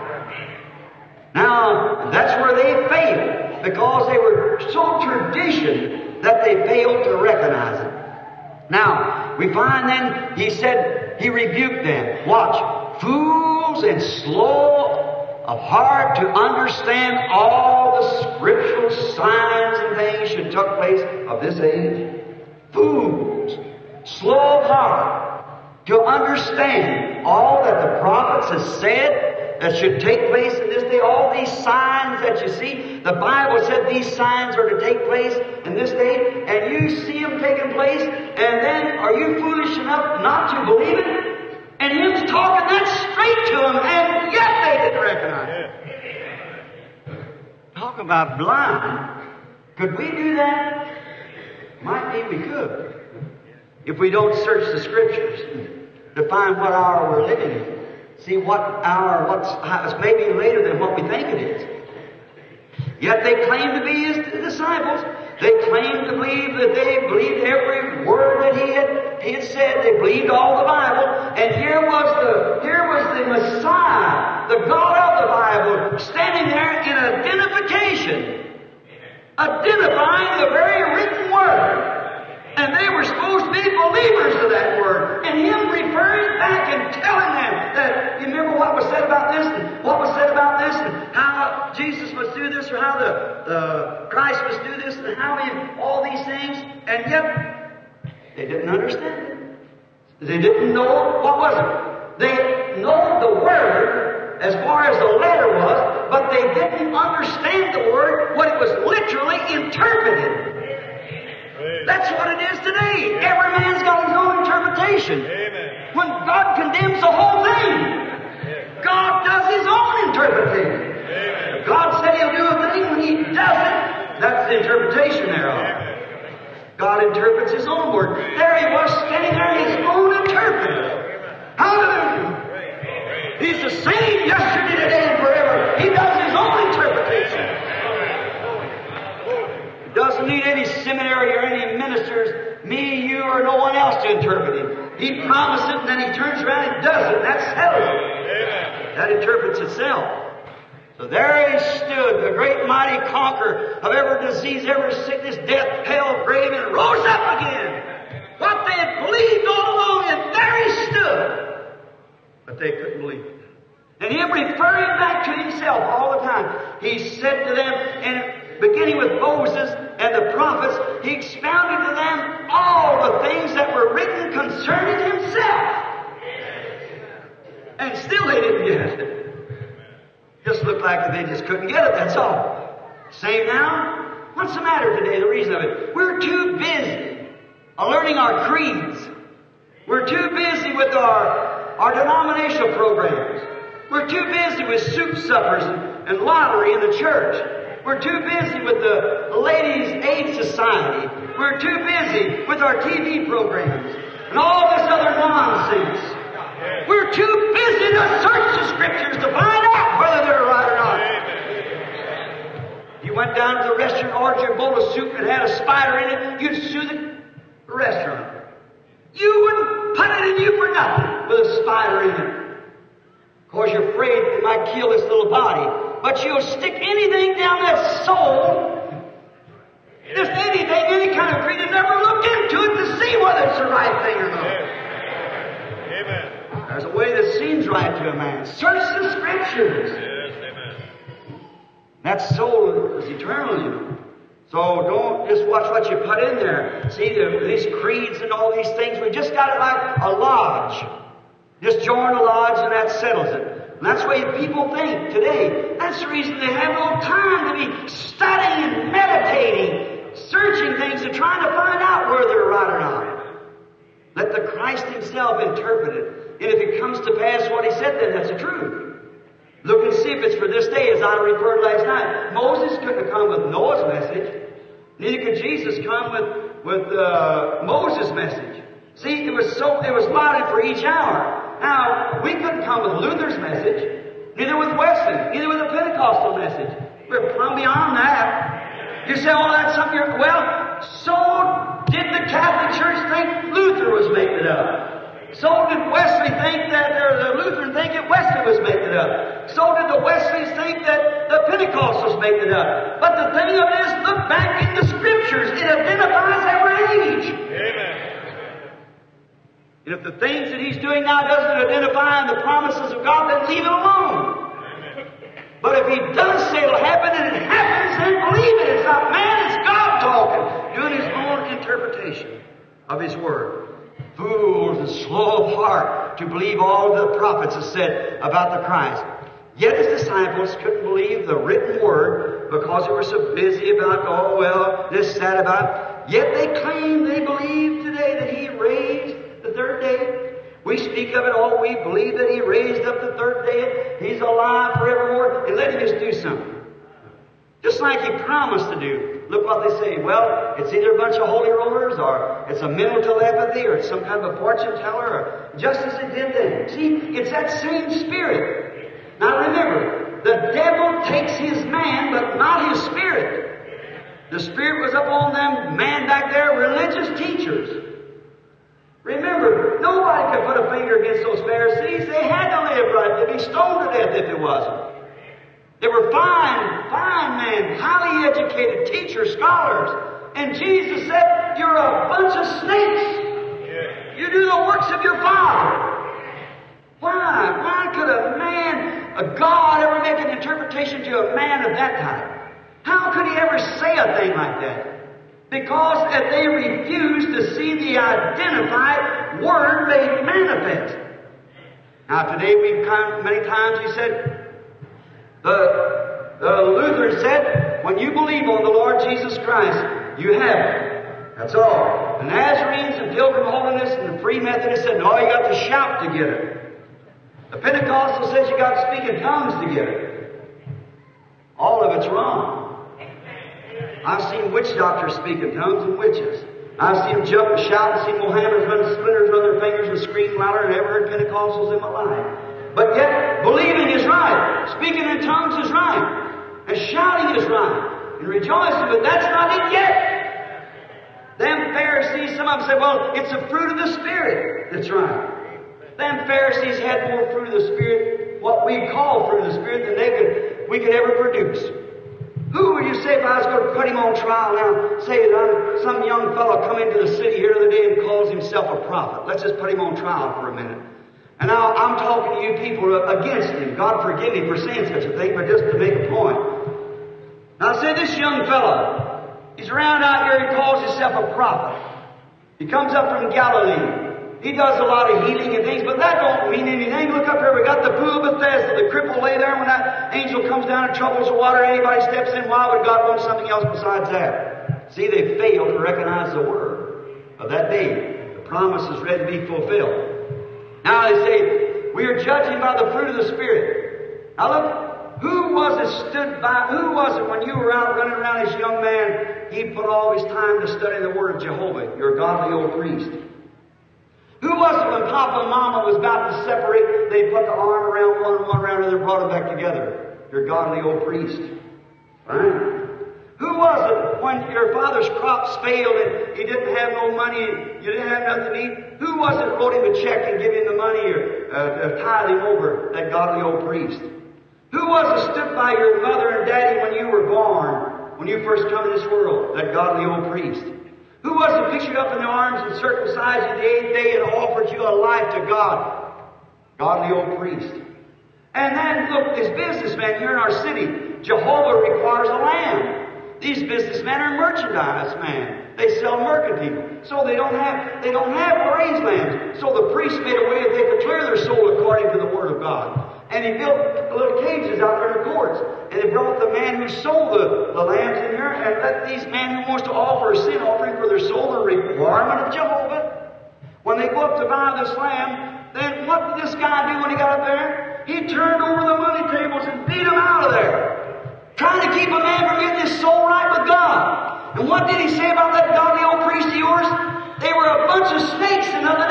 Now, that's where they failed, because they were so tradition that they failed to recognize it. Now, we find then, He said, He rebuked them. Watch, fools and slow of heart to understand all the scriptural signs and things should take place of this age. Fools, slow of heart to understand all that the prophets have said that should take place in this day. All these signs that you see, the Bible said these signs are to take place in this day, and you see them taking place, and then are you foolish enough not to believe it? And Him's talking that straight to them, and yet they didn't recognize it. Talk about blind. Could we do that? Might be we could. If we don't search the Scriptures to find what hour we're living in. See what hour, what's, it's maybe later than what we think it is. Yet they claim to be His disciples. They claimed to believe that they believed every word that he had, he had said. They believed all the Bible. And here was the, here was the Messiah, the God of the Bible, standing there in identification, identifying the very written word. And they were supposed to be believers of that word. And him referring back and telling them that, you remember what was said about this, and what was said about this, and how Jesus must do this, or how the, the Christ must do this, and how he, all these things. And yet, they didn't understand it. They didn't know, what was it? They know the word as far as the letter was, but they didn't understand the word, what it was literally interpreted. That's what it is today. Every man's got his own interpretation. Amen. When God condemns the whole thing, God does His own interpretation. Amen. God said He'll do a thing, when He does it, that's the interpretation thereof. God interprets His own word. There He was, standing there, His own interpreter. Hallelujah. He's the same yesterday, today, and forever. He does His own interpretation. Doesn't need any seminary or any ministers, me, you, or no one else to interpret him. He promised it, and then he turns around and does it. That settles it. That interprets itself. So there he stood, the great mighty conqueror of every disease, every sickness, death, hell, grave, and rose up again. What they had believed all along, and there he stood. But they couldn't believe it. And him referring back to himself all the time, he said to them, and beginning with Moses and the prophets, he expounded to them all the things that were written concerning himself. And still they didn't get it. Just looked like they just couldn't get it, that's all. Same now? What's the matter today? The reason of it? We're too busy learning our creeds. We're too busy with our, our denominational programs. We're too busy with soup suppers and, and lottery in the church. We're too busy with the Ladies' Aid Society. We're too busy with our T V programs and all this other nonsense. We're too busy to search the Scriptures to find out whether they're right or not. You went down to the restaurant, ordered your bowl of soup, and had a spider in it, you'd sue the restaurant. You wouldn't put it in you for nothing with a spider in it. Because you're afraid it might kill this little body. But you'll stick anything down that soul. Just anything, any kind of creed, and never look into it to see whether it's the right thing or not. Amen. There's a way that seems right to a man. Search the Scriptures. Yes, amen. That soul is eternal, you know. So don't just watch what you put in there. See, the, these creeds and all these things, we just got it like a lodge. Just join a lodge and that settles it. And that's the way people think today. That's the reason they have no time to be studying and meditating, searching things and trying to find out whether they're right or not. Let the Christ Himself interpret it. And if it comes to pass what He said, then that's the truth. Look and see if it's for this day, as I referred last night. Moses couldn't have come with Noah's message. Neither could Jesus come with, with uh, Moses' message. See, it was so, it was mounted for each hour. Now, we couldn't come with Luther's message, neither with Wesley, neither with the Pentecostal message. We're plumb beyond that. You say, oh, that's something you're, well, so did the Catholic Church think Luther was making it up. So did Wesley think that, or the Lutheran think that Wesley was making it up. So did the Wesleys think that the Pentecostals making it up. But the thing of it is, look back in the Scriptures. It identifies every age. Amen. And if the things that He's doing now doesn't identify in the promises of God, then leave it alone. But if He does say it'll happen and it happens, then believe it. It's not man, it's God talking, doing His own interpretation of His Word. Fools and slow of heart to believe all the prophets have said about the Christ. Yet His disciples couldn't believe the written Word because they were so busy about, oh, well, this, that, about. Yet they claim they believe today that He raised the third day. We speak of it all. We believe that He raised up the third day. He's alive forevermore. And let Him just do something. Just like He promised to do. Look what they say. Well, it's either a bunch of holy rollers, or it's a mental telepathy, or it's some kind of a fortune teller, or just as it did then. See, it's that same spirit. Now remember, the devil takes his man, but not his spirit. The Spirit was up on them, man back there, religious teachers. Remember, nobody could put a finger against those Pharisees. They had to live right. They'd be stoned to death if it wasn't. They were fine, fine men, highly educated teachers, scholars. And Jesus said, you're a bunch of snakes. You do the works of your father. Why? Why could a man, a God, ever make an interpretation to a man of that type? How could he ever say a thing like that? Because if they refused to see the identified Word made manifest. Now today we've come many times, he said, the, the Lutheran said, when you believe on the Lord Jesus Christ, you have it. That's all. The Nazarenes and Pilgrim Holiness and the Free Methodists said, no, you got to shout to get it. The Pentecostal says you got to speak in tongues to get it. All of it's wrong. I've seen witch doctors speak in tongues and witches. I've seen them jump and shout and seen Mohammedans run splinters on their fingers and scream louder than I ever heard Pentecostals in my life. But yet, believing is right. Speaking in tongues is right. And shouting is right. And rejoicing, but that's not it yet. Them Pharisees, some of them say, well, it's a fruit of the Spirit. That's right. Them Pharisees had more fruit of the Spirit, what we call fruit of the Spirit, than they could, we could ever produce. Who would you say if I was going to put him on trial now? Say that some young fellow come into the city here the other day and calls himself a prophet. Let's just put him on trial for a minute. And now I'm talking to you people against him. God forgive me for saying such a thing, but just to make a point. Now say this young fellow, he's around out here, he calls himself a prophet. He comes up from Galilee. He does a lot of healing and things, but that don't mean anything. Look up here, we got the pool of Bethesda. The cripple lay there when that angel comes down and troubles the water. Anybody steps in, why would God want something else besides that? See, they fail to recognize the word of that day. The promise is ready to be fulfilled. Now they say, we are judging by the fruit of the Spirit. Now look, who was it stood by, who was it when you were out running around as a young man, he put all his time to study the word of Jehovah, your godly old priest? Who was it when Papa and Mama was about to separate, they put the arm around one and one around another and brought them back together? Your godly old priest. Right? Who was it when your father's crops failed and he didn't have no money, you didn't have nothing to eat? Who was it wrote him a check and give him the money or uh, tithe him over? That godly old priest. Who was it stood by your mother and daddy when you were born, when you first come in this world? That godly old priest. Who was it pictured up in the arms and circumcised you the eighth day and offered you a life to God? Godly old priest. And then, look, this businessman here in our city, Jehovah requires a lamb. These businessmen are merchandise men. They sell mercantile. So they don't have, they don't have raised lambs. So the priest made a way that they could clear their soul according to the Word of God. And he built little cages out there in the courts. And he brought the man who sold the, the lambs in here and let these men who wants to offer a sin offering for their soul the requirement of Jehovah. When they go up to buy this lamb, then what did this guy do when he got up there? He turned over the money tables and beat them out of there. Trying to keep a man from getting his soul right with God. And what did he say about that godly old priest of yours? They were a bunch of snakes and of the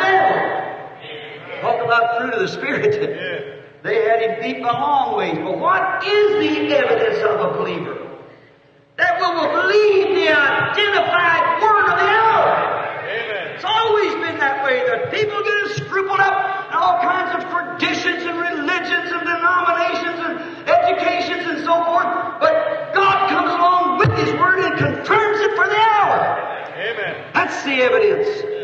devil. Talk about fruit of the Spirit. They had him beat by long ways. But what is the evidence of a believer? That we will believe the identified word of the hour. Amen. It's always been that way. That people get scrupled up in all kinds of traditions and religions and denominations and educations and so forth. But God comes along with His word and confirms it for the hour. Amen. That's the evidence.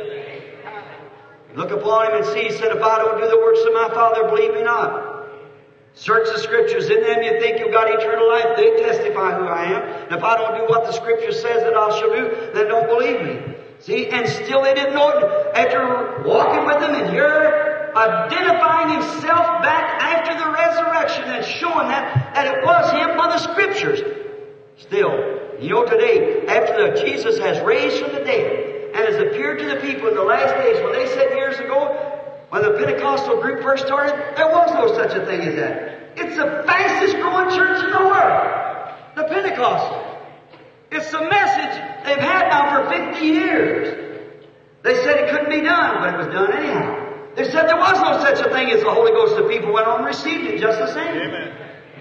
Look upon him and see, he said, if I don't do the works of my Father, believe me not. Search the Scriptures. In them you think you've got eternal life. They testify who I am. And if I don't do what the Scripture says that I shall do, then don't believe me. See, and still they didn't know it. After walking with him and here, identifying himself back after the resurrection and showing that, that it was him by the Scriptures. Still, you know today, after the, Jesus has raised from the dead, and has appeared to the people in the last days. When they said years ago, when the Pentecostal group first started, there was no such a thing as that. It's the fastest growing church in the world. The Pentecostal. It's the message they've had now for fifty years. They said it couldn't be done, but it was done anyhow. They said there was no such a thing as the Holy Ghost. The people went on and received it just the same. Amen.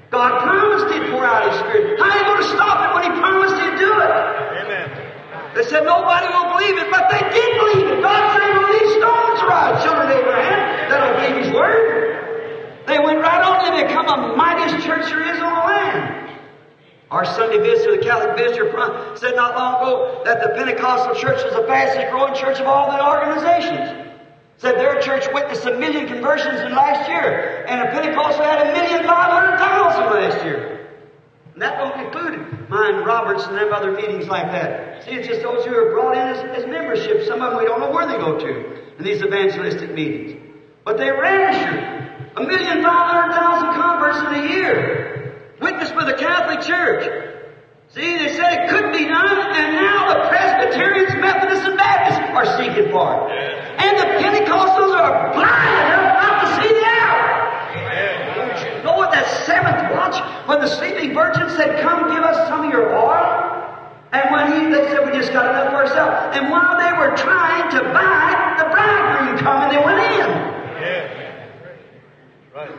God promised He'd pour out His Spirit. How are you going to stop it when He promised He'd do it? Amen. They said nobody will believe it, but they did believe it. God said, well, these stones rise, children of Abraham. They don't believe His Word. They went right on and become the mightiest church there is on the land. Our Sunday visitor, the Catholic visitor, said not long ago that the Pentecostal church was the fastest growing church of all the organizations. Said their church witnessed a million conversions in last year, and a Pentecostal had a million five hundred thousand last year. And that don't include mine, Roberts, and them other meetings like that. See, it's just those who are brought in as, as membership. Some of them we don't know where they go to in these evangelistic meetings. But they registered a million five hundred thousand converts in a year, witnessed by the Catholic Church. See, they said it couldn't be done, and now the Presbyterians, Methodists, and Baptists are seeking for it. And the Pentecostals are blind enough not to see the hour. Don't you know at that seventh watch, when the sleeping virgin said, come give us some of your oil? And when he, they said, we just got enough for ourselves. And while they were trying to buy, the bridegroom come and they went in. Yeah. Right.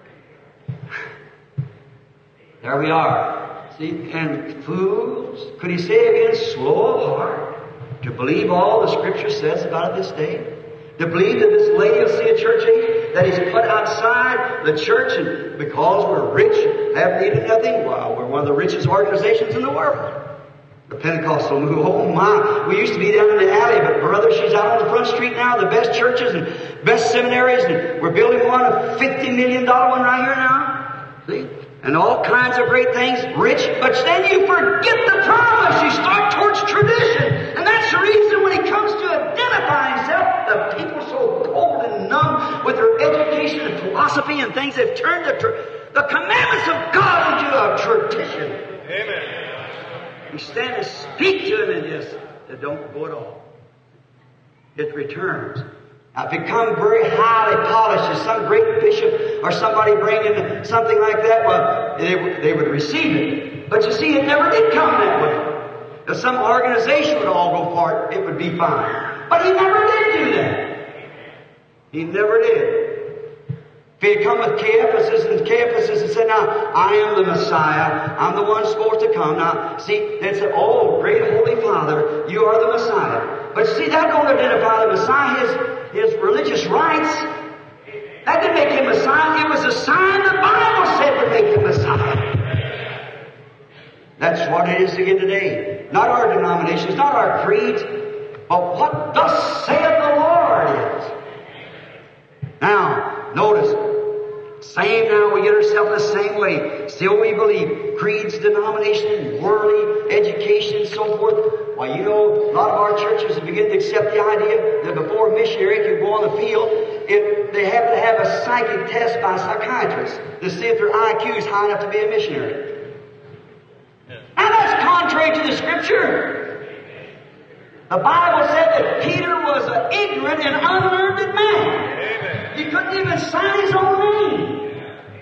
There we are. See, and fools, could he say again, slow of heart, to believe all the Scripture says about it this day? To believe that this Laodicea church age that is put outside the church, and because we're rich, have needed nothing, well, we're one of the richest organizations in the world. The Pentecostal move, oh my, we used to be down in the alley, but brother, she's out on the front street now, the best churches and best seminaries, and we're building one, a fifty million dollar one right here now. See? And all kinds of great things, rich, but then you forget the promise. You start towards tradition. And that's the reason when he comes to identify himself, the people so cold and numb with their education and philosophy and things, they've turned the, tr- the commandments of God into a tradition. Amen. You stand and speak to them and just, they don't go at all. It returns. Now, become very highly polished as some great bishop or somebody bringing something like that, well, they, they would receive it. But you see, it never did come that way. If some organization would all go for it, it would be fine. But he never did do that. He never did. If he had come with Caiaphas and Caiaphas and said, now, I am the Messiah. I'm the one supposed to come. Now, see, they said, oh, great Holy Father, you are the Messiah. But see, that don't identify the Messiah. His His religious rights, that didn't make him Messiah. It was a sign the Bible said to make him Messiah. That's what it is again today. Not our denominations, not our creeds, but what thus saith the Lord is. Now, notice, same now, we get ourselves the same way. Still we believe creeds, denomination, worldly education, and so forth. Why, you know, a lot of our churches have begun to accept the idea that before a missionary can go on the field, if they have to have a psychic test by psychiatrists to see if their I Q is high enough to be a missionary. Yeah. And that's contrary to the Scripture. The Bible said that Peter was an ignorant and unlearned man. Amen. He couldn't even sign his own name.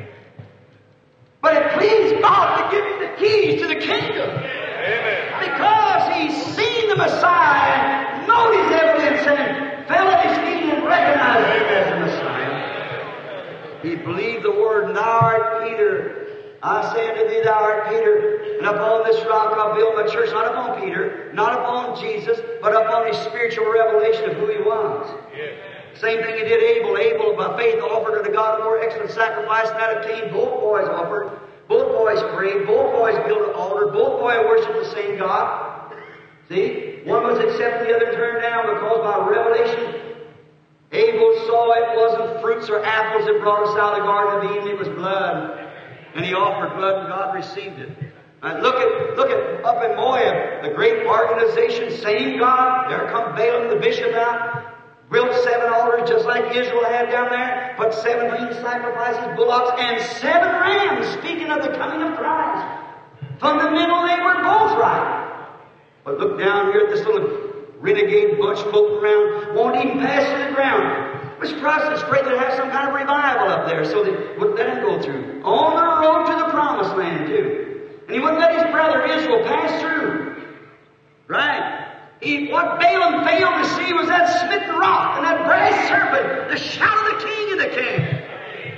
But it pleased God to give him the keys to the kingdom. Amen. Because he's seen the Messiah, known his evidence, and fell at his feet and recognized him as the Messiah. He believed the word, thou art Peter. I say unto thee, thou art Peter, and upon this rock I'll build my church, not upon Peter, not upon Jesus, but upon his spiritual revelation of who he was. Yeah. Same thing he did Abel. Abel, by faith, offered unto God a more excellent sacrifice than that of Cain. Both boys offered. Both boys prayed. Both boys built an altar. Both boys worshiped the same God. See? One was accepted, the other turned down, because by revelation, Abel saw it wasn't fruits or apples that brought us out of the Garden of Eden. It was blood. And he offered blood, and God received it. And look at, look at up in Moab, the great organization, same God. There come Balaam, the bishop, out. Built seven altars just like Israel had down there. Put seventeen sacrifices, bullocks, and seven rams, speaking of the coming of Christ. Fundamental, they were both right. But look down here at this little renegade bunch floating around, won't even pass through the ground. Which Christ is afraid they'd have some kind of revival up there, so they wouldn't let him go through. On the road to the promised land, too. And he wouldn't let his brother Israel pass through. Right? He, what Balaam failed to see was that smitten rock and that brass serpent, the shout of the king in the camp.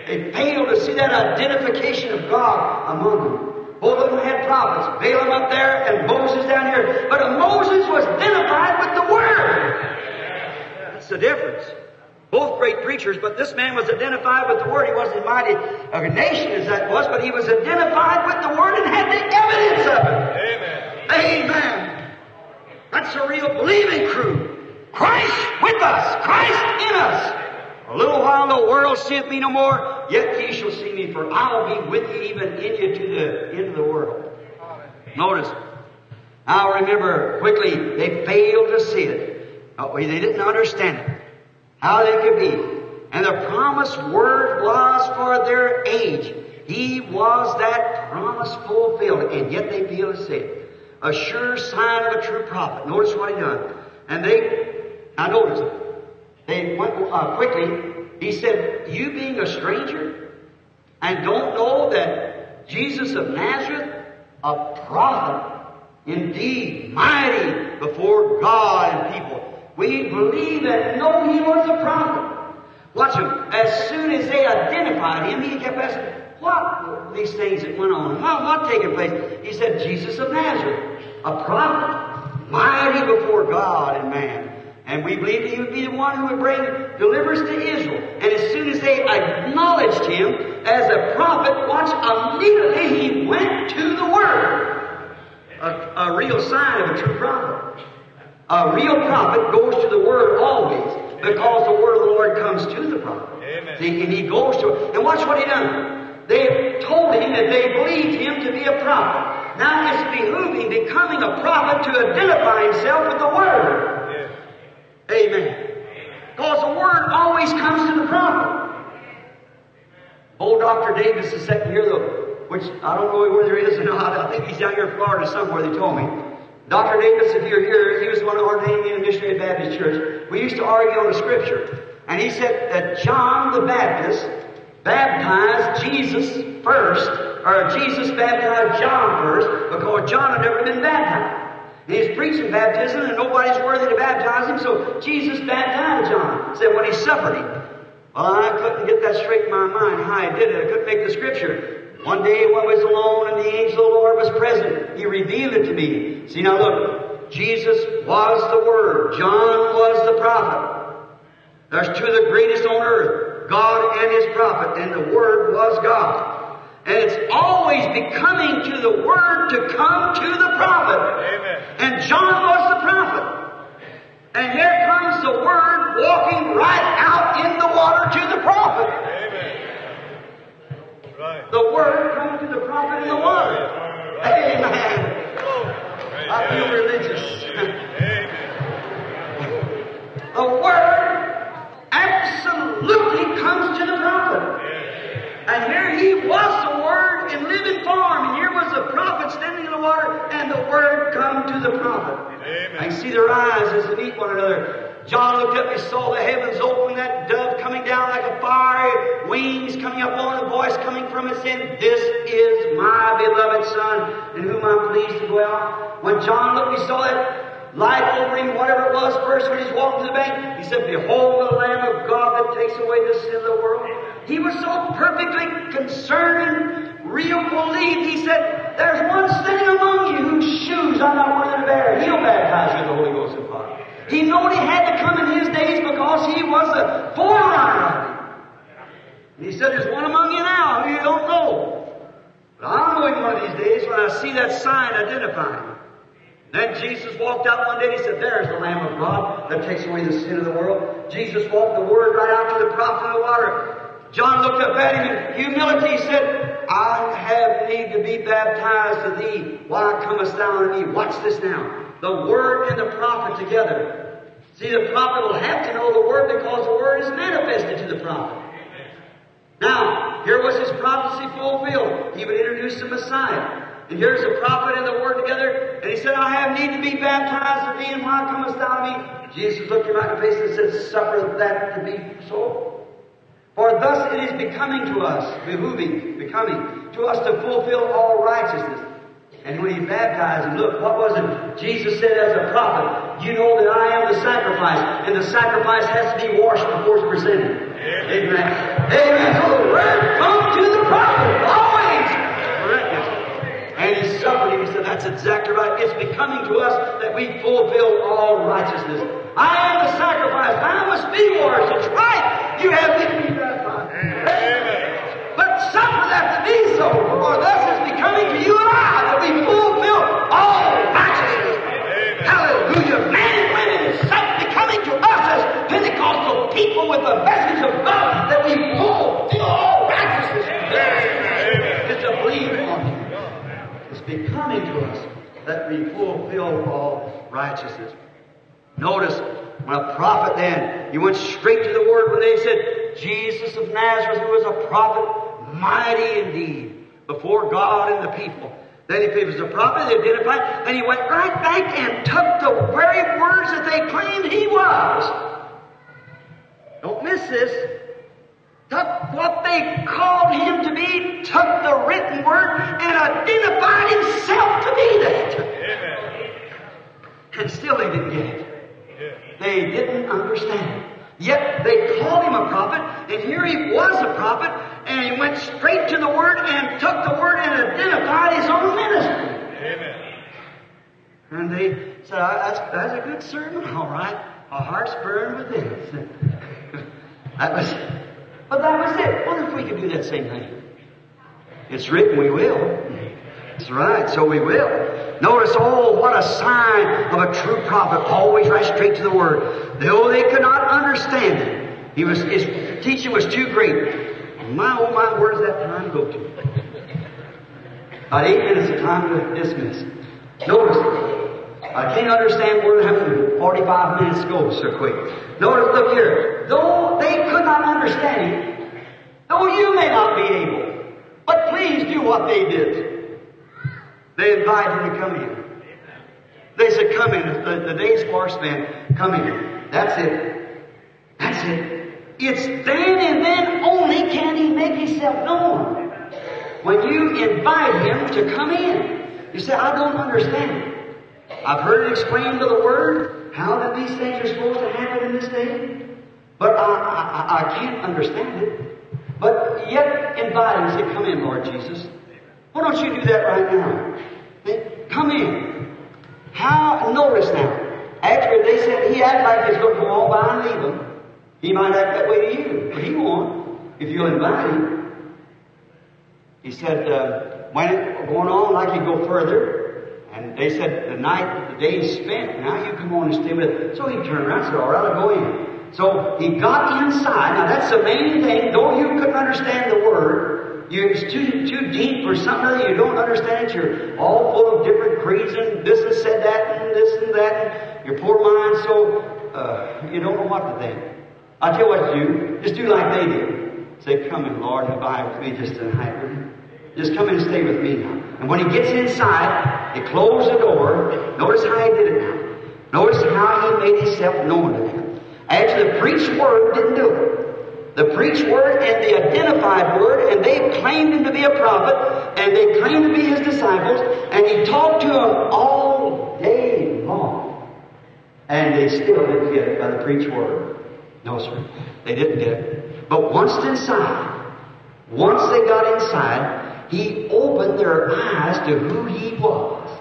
They failed to see that identification of God among them. Both of them had prophets. Balaam up there and Moses down here. But Moses was identified with the Word. That's the difference. Both great preachers, but this man was identified with the Word. He wasn't as mighty of a nation as that was, but he was identified with the Word and had the evidence of it. Amen. Amen. That's a real believing crew. Christ with us. Christ in us. A little while the world seeth me no more, yet ye shall see me, for I will be with you, even in you to the end of the world. Notice, I remember quickly, they failed to see it. Oh, they didn't understand it. How they could be. And the promised word was for their age. He was that promise fulfilled, and yet they failed to see it. A sure sign of a true prophet. Notice what he done. And they, now notice it. They went uh, quickly. He said, you being a stranger and don't know that Jesus of Nazareth, a prophet, indeed mighty before God and people. We believe and know he was a prophet. Watch him. As soon as they identified him, he kept asking, what were these things that went on? What, what taking place? He said, Jesus of Nazareth, a prophet, mighty before God and man. And we believed he would be the one who would bring deliverance to Israel. And as soon as they acknowledged him as a prophet, watch, immediately he went to the Word. A, a real sign of a true prophet. A real prophet goes to the Word always, because the Word of the Lord comes to the prophet. Amen. See, and he goes to it. And watch what he done. They told him that they believed him to be a prophet. Now it's behooving, becoming a prophet, to identify himself with the Word. Amen. Because the Word always comes to the prophet. Old Doctor Davis is sitting here, though, which I don't know whether he is or not. I think he's down here in Florida somewhere, they told me. Doctor Davis, if you're here, he was one of ordained in a missionary Baptist church. We used to argue on the Scripture. And he said that John the Baptist baptized Jesus first, or Jesus baptized John first, because John had never been baptized. And he's preaching baptism, and nobody's worthy to baptize him, so Jesus baptized John. Said when he suffered him. Well, I couldn't get that straight in my mind, how he did it. I couldn't make the Scripture. One day when I was alone and the angel of the Lord was present, he revealed it to me. See, now look, Jesus was the Word. John was the prophet. There's two of the greatest on earth, God and His prophet, and the Word was God. And it's always becoming to the Word to come to the prophet. Amen. And John was the prophet. And here comes the Word walking right out in the water to the prophet. Amen. Right. The Word comes to the prophet in the water. Right. Amen. Oh. I feel religious. Amen. The Word absolutely comes to the prophet. And here he was the Word in living form. And here was the prophet standing in the water, and the Word come to the prophet. Amen. I see their eyes as they meet one another. John looked up and saw the heavens open, that dove coming down like a fire, wings coming up on, a voice coming from it saying, this is my beloved Son, in whom I'm pleased to dwell. When John looked, he saw that light over him, whatever it was first when he's walking to the bank. He said, behold the Lamb of God that takes away the sin of the world. He was so perfectly concerned and real believed. He said, there's one standing among you whose shoes I'm not worthy to bear. He'll baptize you in the Holy Ghost and fire. He knew he had to come in his days because he was the forerunner of him. And he said, there's one among you now who you don't know. But I'll know him one of these days when I see that sign identifying. Then Jesus walked out one day and he said, there's the Lamb of God that takes away the sin of the world. Jesus walked the Word right out to the prophet of the water. John looked up at him in humility, said, I have need to be baptized of thee. Why comest thou unto me? Watch this now. The Word and the prophet together. See, the prophet will have to know the Word because the Word is manifested to the prophet. Now, here was his prophecy fulfilled. He would introduce the Messiah. And here's the prophet and the Word together. And he said, I have need to be baptized of thee, and why comest thou to me? Jesus looked him right in the face and said, suffer that to be so. For thus it is becoming to us, behooving, becoming, to us to fulfill all righteousness. And when he baptized him, look, what was it? Jesus said as a prophet, you know that I am the sacrifice, and the sacrifice has to be washed before it's presented. Amen. Amen. So the Word becoming to us that we fulfill all righteousness. I am the sacrifice. I must be yours. It's right. You have given me that time. But suffer that to be so, for thus is becoming to you and I that we fulfill all righteousness. Hallelujah. Men and women is becoming to us as Pentecostal people with the message of God that we fulfill all righteousness. It's a belief on Him. It's becoming to us that we fulfill all righteousness. Notice, when a prophet then, he went straight to the Word when they said, Jesus of Nazareth, who was a prophet, mighty indeed, before God and the people. Then if he was a prophet, they identified, then he went right back and took the very words that they claimed he was. Don't miss this. Took what they called him to be, took the written word, and identified himself to be that. Amen. And still they didn't get it. They didn't understand. Yet they called him a prophet, and here he was a prophet, and he went straight to the Word and took the Word and identified his own ministry. Amen. And they said, that's, that's a good sermon, all right. Our hearts burn within us. That was, but that was it. What if we could do that same thing? It's written, we will. That's right, so we will. Notice, oh, what a sign of a true prophet, always right straight to the Word. Though they could not understand it, he was, his teaching was too great. My, oh my, where does that time go to? About eight minutes of time to dismiss. Notice, I can't understand where having forty-five minutes go so quick. Notice, look here. Though they could not understand it, though you may not be able, but please do what they did. They invited him to come in. They said, come in. The, the day's far spent. Come in. That's it. That's it. It's then and then only can he make himself known. When you invite him to come in. You say, I don't understand it. I've heard it explained to the Word, how that these things are supposed to happen in this day. But I, I, I can't understand it. But yet invite him. Say, come in, Lord Jesus. Why don't you do that right now? Come in. How? Notice now. After they said he acted like he's going to go on by and leave them, he might act that way to you, but he won't if you'll invite him. He said, uh, when it going on like you go further, and they said the night, the day is spent. Now you come on and stay with us. So he turned around and said, all right, I'll go in. So he got inside. Now that's the main thing. Though you couldn't understand the Word, you, it's too, too deep for something that you don't understand. You're all full of different creeds and this and said that and this and that. And your poor mind, so uh, you don't know what to think. I'll tell you what to do. Just do like they did. Say, come in, Lord, and abide with me just tonight. Just come in and stay with me now. And when he gets inside, he closed the door. Notice how he did it now. Notice how he made himself known to them. Actually, the preached word didn't do it. The preached word and the identified word, and they claimed him to be a prophet, and they claimed to be his disciples, and he talked to them all day long. And they still didn't get it by the preached word. No, sir. They didn't get it. But once inside, once they got inside, he opened their eyes to who he was.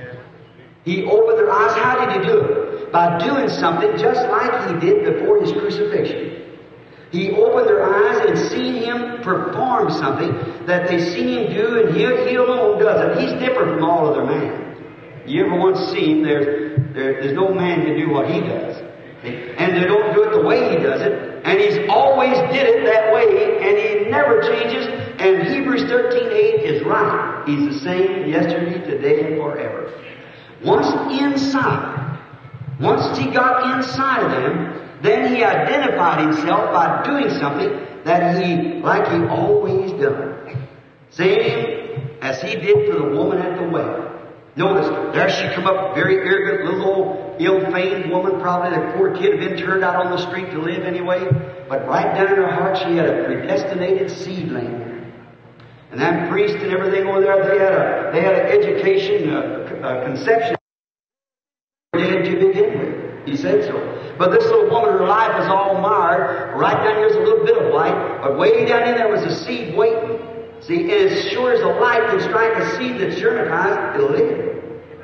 He opened their eyes. How did he do it? By doing something just like he did before his crucifixion. He opened their eyes and seen him perform something that they seen him do, and he, he alone does it. He's different from all other men. You ever once see him, there's, there, there's no man can do what he does. And they don't do it the way he does it. And he's always did it that way, and he never changes. And Hebrews thirteen eight is right. He's the same yesterday, today, and forever. Once inside, once he got inside of them, then he identified himself by doing something that he, like he always done. Same as he did for the woman at the well. Notice, there she come up, very arrogant, little old, ill-famed woman, probably the poor kid had been turned out on the street to live anyway. But right down in her heart, she had a predestinated seedling. And that priest and everything over there, they had a, they had an education, a, a conception dead to begin with. He said so. But this little woman, her life was all marred. Right down here's a little bit of light, but way down in there was a seed waiting. See, and as sure as the light can strike a seed that's germinized, it'll live.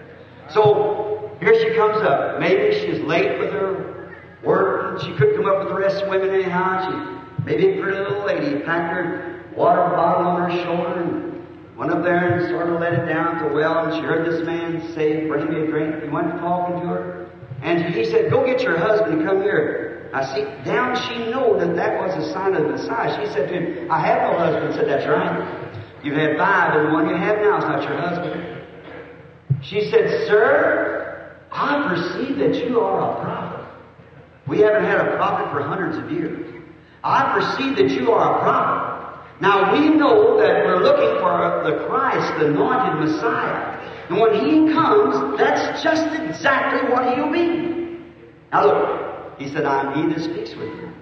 So here she comes up. Maybe she's late with her work. She could come up with the rest of the women anyhow. She maybe a pretty little lady packed her water bottle on her shoulder and went up there and sort of let it down at the well. And she heard this man say, "Bring me a drink." He went talking to her, and he said, "Go get your husband and come here." I see, down she knew that that was a sign of the Messiah. She said to him, "I have no husband." He said, "That's right. You've had five, and the one you have now is not your husband." She said, "Sir, I perceive that you are a prophet. We haven't had a prophet for hundreds of years. I perceive that you are a prophet. Now we know that we're looking for the Christ, the anointed Messiah. And when He comes, that's just exactly what He'll be." Now look, he said, "I'm He that speaks with you."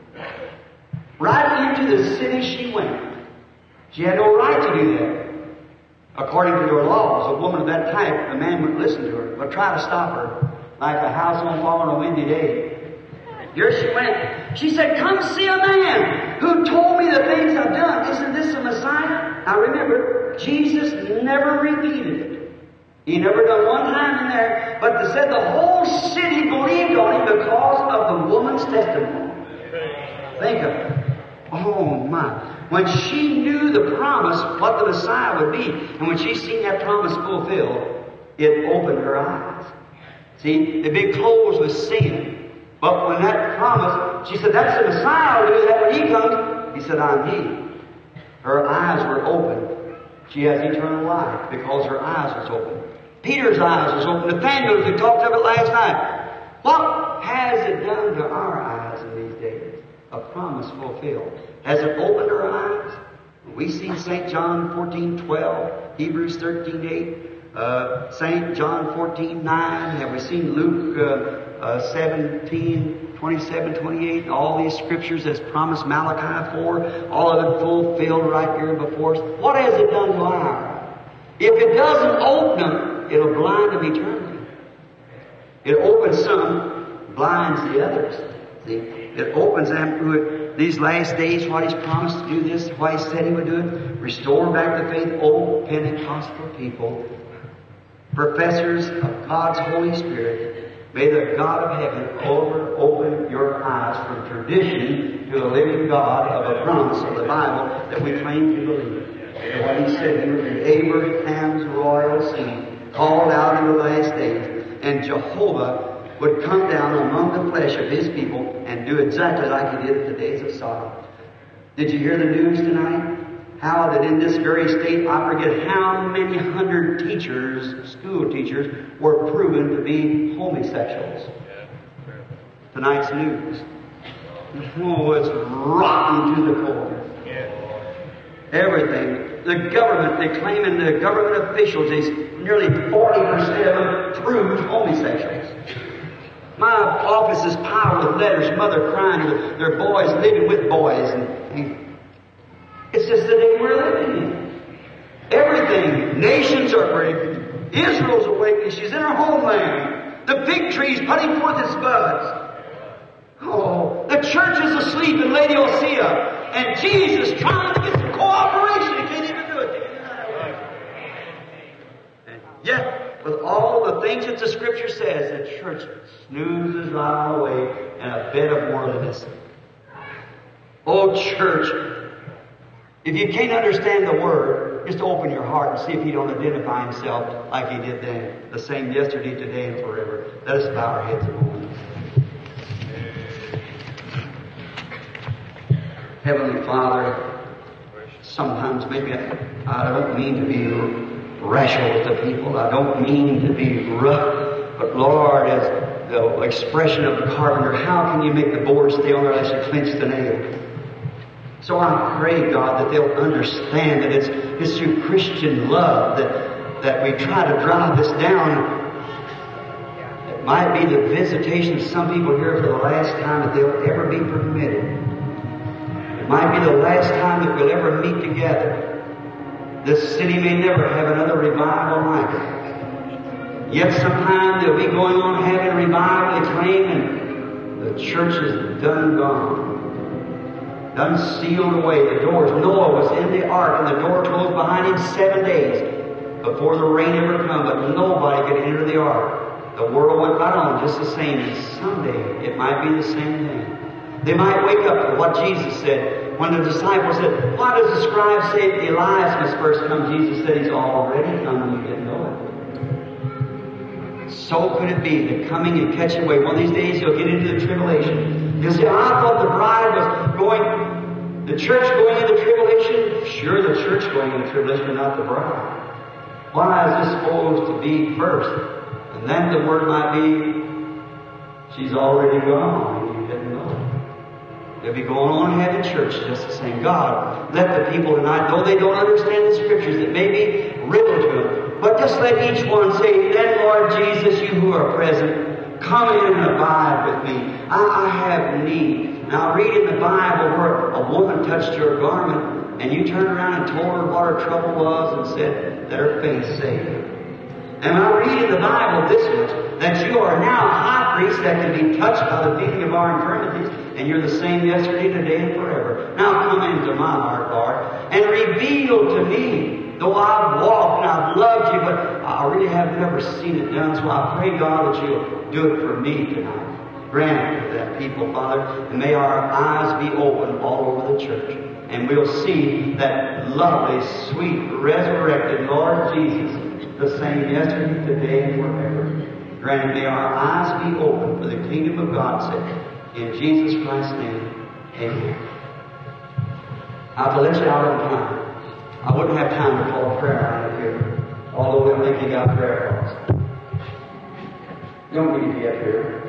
Right into the city she went. She had no right to do that. According to her laws, a woman of that type, a man wouldn't listen to her, but try to stop her, like a house on fire on a windy day. Here she went. She said, "Come see a man who told me the things I've done. Isn't this the Messiah?" Now remember, Jesus never repeated it. He never done one time in there, but they said the whole city believed on Him because of the woman's testimony. Think of it. Oh my. When she knew the promise, what the Messiah would be, and when she seen that promise fulfilled, it opened her eyes. See, they'd been closed with sin. But when that promise, she said, "That's the Messiah. I'll do that when He comes." He said, "I'm He." Her eyes were open. She has eternal life because her eyes was open. Peter's eyes was open. Nathaniel, we talked of it last night. What has it done to our eyes in these days? A promise fulfilled. Has it opened our eyes? We see Saint John fourteen twelve, Hebrews thirteen eight, uh, Saint John fourteen nine. Have we seen Luke uh, uh, seventeen twenty-seven, twenty-eight? All these scriptures as promised, Malachi four, all of it fulfilled right here before us. What has it done to our eyes? If it doesn't open them, it'll blind them eternally. It opens some, blinds the others. See, it opens them to it. These last days, what He's promised to do this, what He said He would do it, restore back the faith, old Pentecostal people, professors of God's Holy Spirit. May the God of heaven over open your eyes from tradition to the living God of a promise of the Bible that we claim to believe. And what He said, He would be Abraham's royal seed, called out in the last days, and Jehovah would come down among the flesh of His people and do exactly like He did at the days of Sodom. Did you hear the news tonight? How that in this very state, I forget how many hundred teachers, school teachers, were proven to be homosexuals. Tonight's news. Oh, it's rotten to the core. Everything. The government, they claim in the government officials, is nearly forty percent of them proved homosexuals. My office is piled with letters, mother crying with their boys living with boys. And, and it's just the day we're living in. Everything. Nations are breaking. Israel's awakening. She's in her homeland. The fig tree's putting forth its buds. Oh, the church is asleep in Laodicea. And Jesus trying to get some cooperation. He can't even do it. And yet, with all the things that the Scripture says, the church snoozes right away in a bed of worldliness. Oh, church, if you can't understand the Word, just open your heart and see if He don't identify Himself like He did then. The same yesterday, today, and forever. Let us bow our heads a moment. Heavenly Father, sometimes maybe I, I don't mean to be rational with the people. I don't mean to be rough. But Lord, as the expression of the carpenter, how can you make the board stay on there unless you clinch the nail? So I pray, God, that they'll understand that it's, it's through Christian love that, that we try to drive this down. It might be the visitation of some people here for the last time that they'll ever be permitted. It might be the last time that we'll ever meet together. This city may never have another revival like it. Yet sometime they'll be going on having revival, they claim, and the church is done gone. Done sealed away. The doors. Noah was in the ark and the door closed behind him seven days before the rain ever come, but nobody could enter the ark. The world went right on just the same. And someday it might be the same thing. They might wake up to what Jesus said. When the disciples said, why does the scribe say Elias must first come? Jesus said he's already come and you didn't know it. So could it be that coming and catching away. One of these days you'll get into the tribulation. You'll say, I thought the bride was going, the church going into tribulation. Sure, the church going into tribulation, but not the bride. Why is this supposed to be first? And then the word might be, she's already gone and you didn't know it. They'll be going on ahead in church just the same. God, let the people tonight, though they don't understand the scriptures, it may be riddled to them, but just let each one say, then Lord Jesus, you who are present, come in and abide with me. I, I have need. Now read in the Bible where a woman touched your garment and you turned around and told her what her trouble was and said that her faith saved her. And I read in the Bible this much, that you are now a high priest that can be touched by the feeling of our infirmities, and you're the same yesterday, today, and forever. Now come into my heart, Lord, and reveal to me, though I've walked and I've loved you, but I really have never seen it done, so I pray, God, that you'll do it for me tonight. Grant it for that people, Father, and may our eyes be open all over the church, and we'll see that lovely, sweet, resurrected Lord Jesus, the same yesterday, today, and forever. Grant may our eyes be open for the kingdom of God's sake. In Jesus Christ's name, amen. Now to let you out on time, I wouldn't have time to call a prayer out of here, although I think you got prayer calls. You don't need to be up here.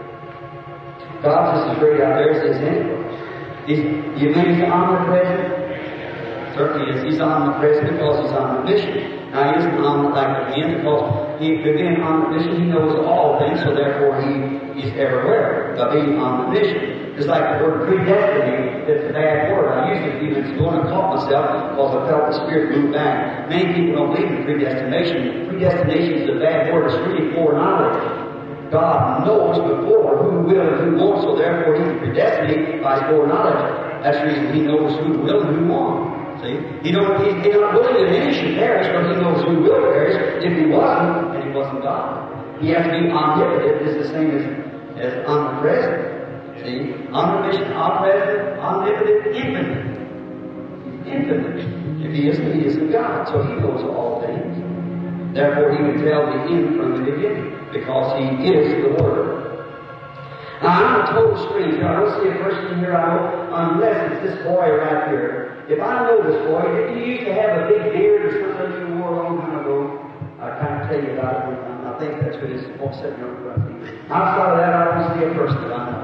God just as great out there as anywhere. He's, you mean he's omnipresent? Certainly is. He's omnipresent because he's on the mission. Now, he isn't omnipresent like again because he, again, on the mission, he knows all things, so therefore he, he's everywhere by being on the mission. Just like the word predestinate, it's a bad word. I used it a few minutes ago and I caught myself because I felt the Spirit move back. Many people don't believe in predestination. Predestination is a bad word. It's really foreknowledge. God knows before who will and who won't, so therefore he can predestinate by his foreknowledge. That's the reason he knows who will and who won't. See? He don't, he, he's not willing that any should perish, but he knows who will perish. If he wasn't, then he wasn't God. He has to be omnipotent. It's the same as, as omnipresent. See? Omniscient, omnipresent, omnipotent, infinite. He's infinite. If he isn't, he isn't God. So he knows all things. Therefore, he can tell the end from the beginning, because he is the Word. Now, I'm a total stranger. I don't see a person here I know, unless it's this boy right here. If I know this boy, if he used to have a big beard or something you wore a long time ago, I can't tell you about it. I think that's what his folks said in front of me. Outside of that, I don't see a person that I know.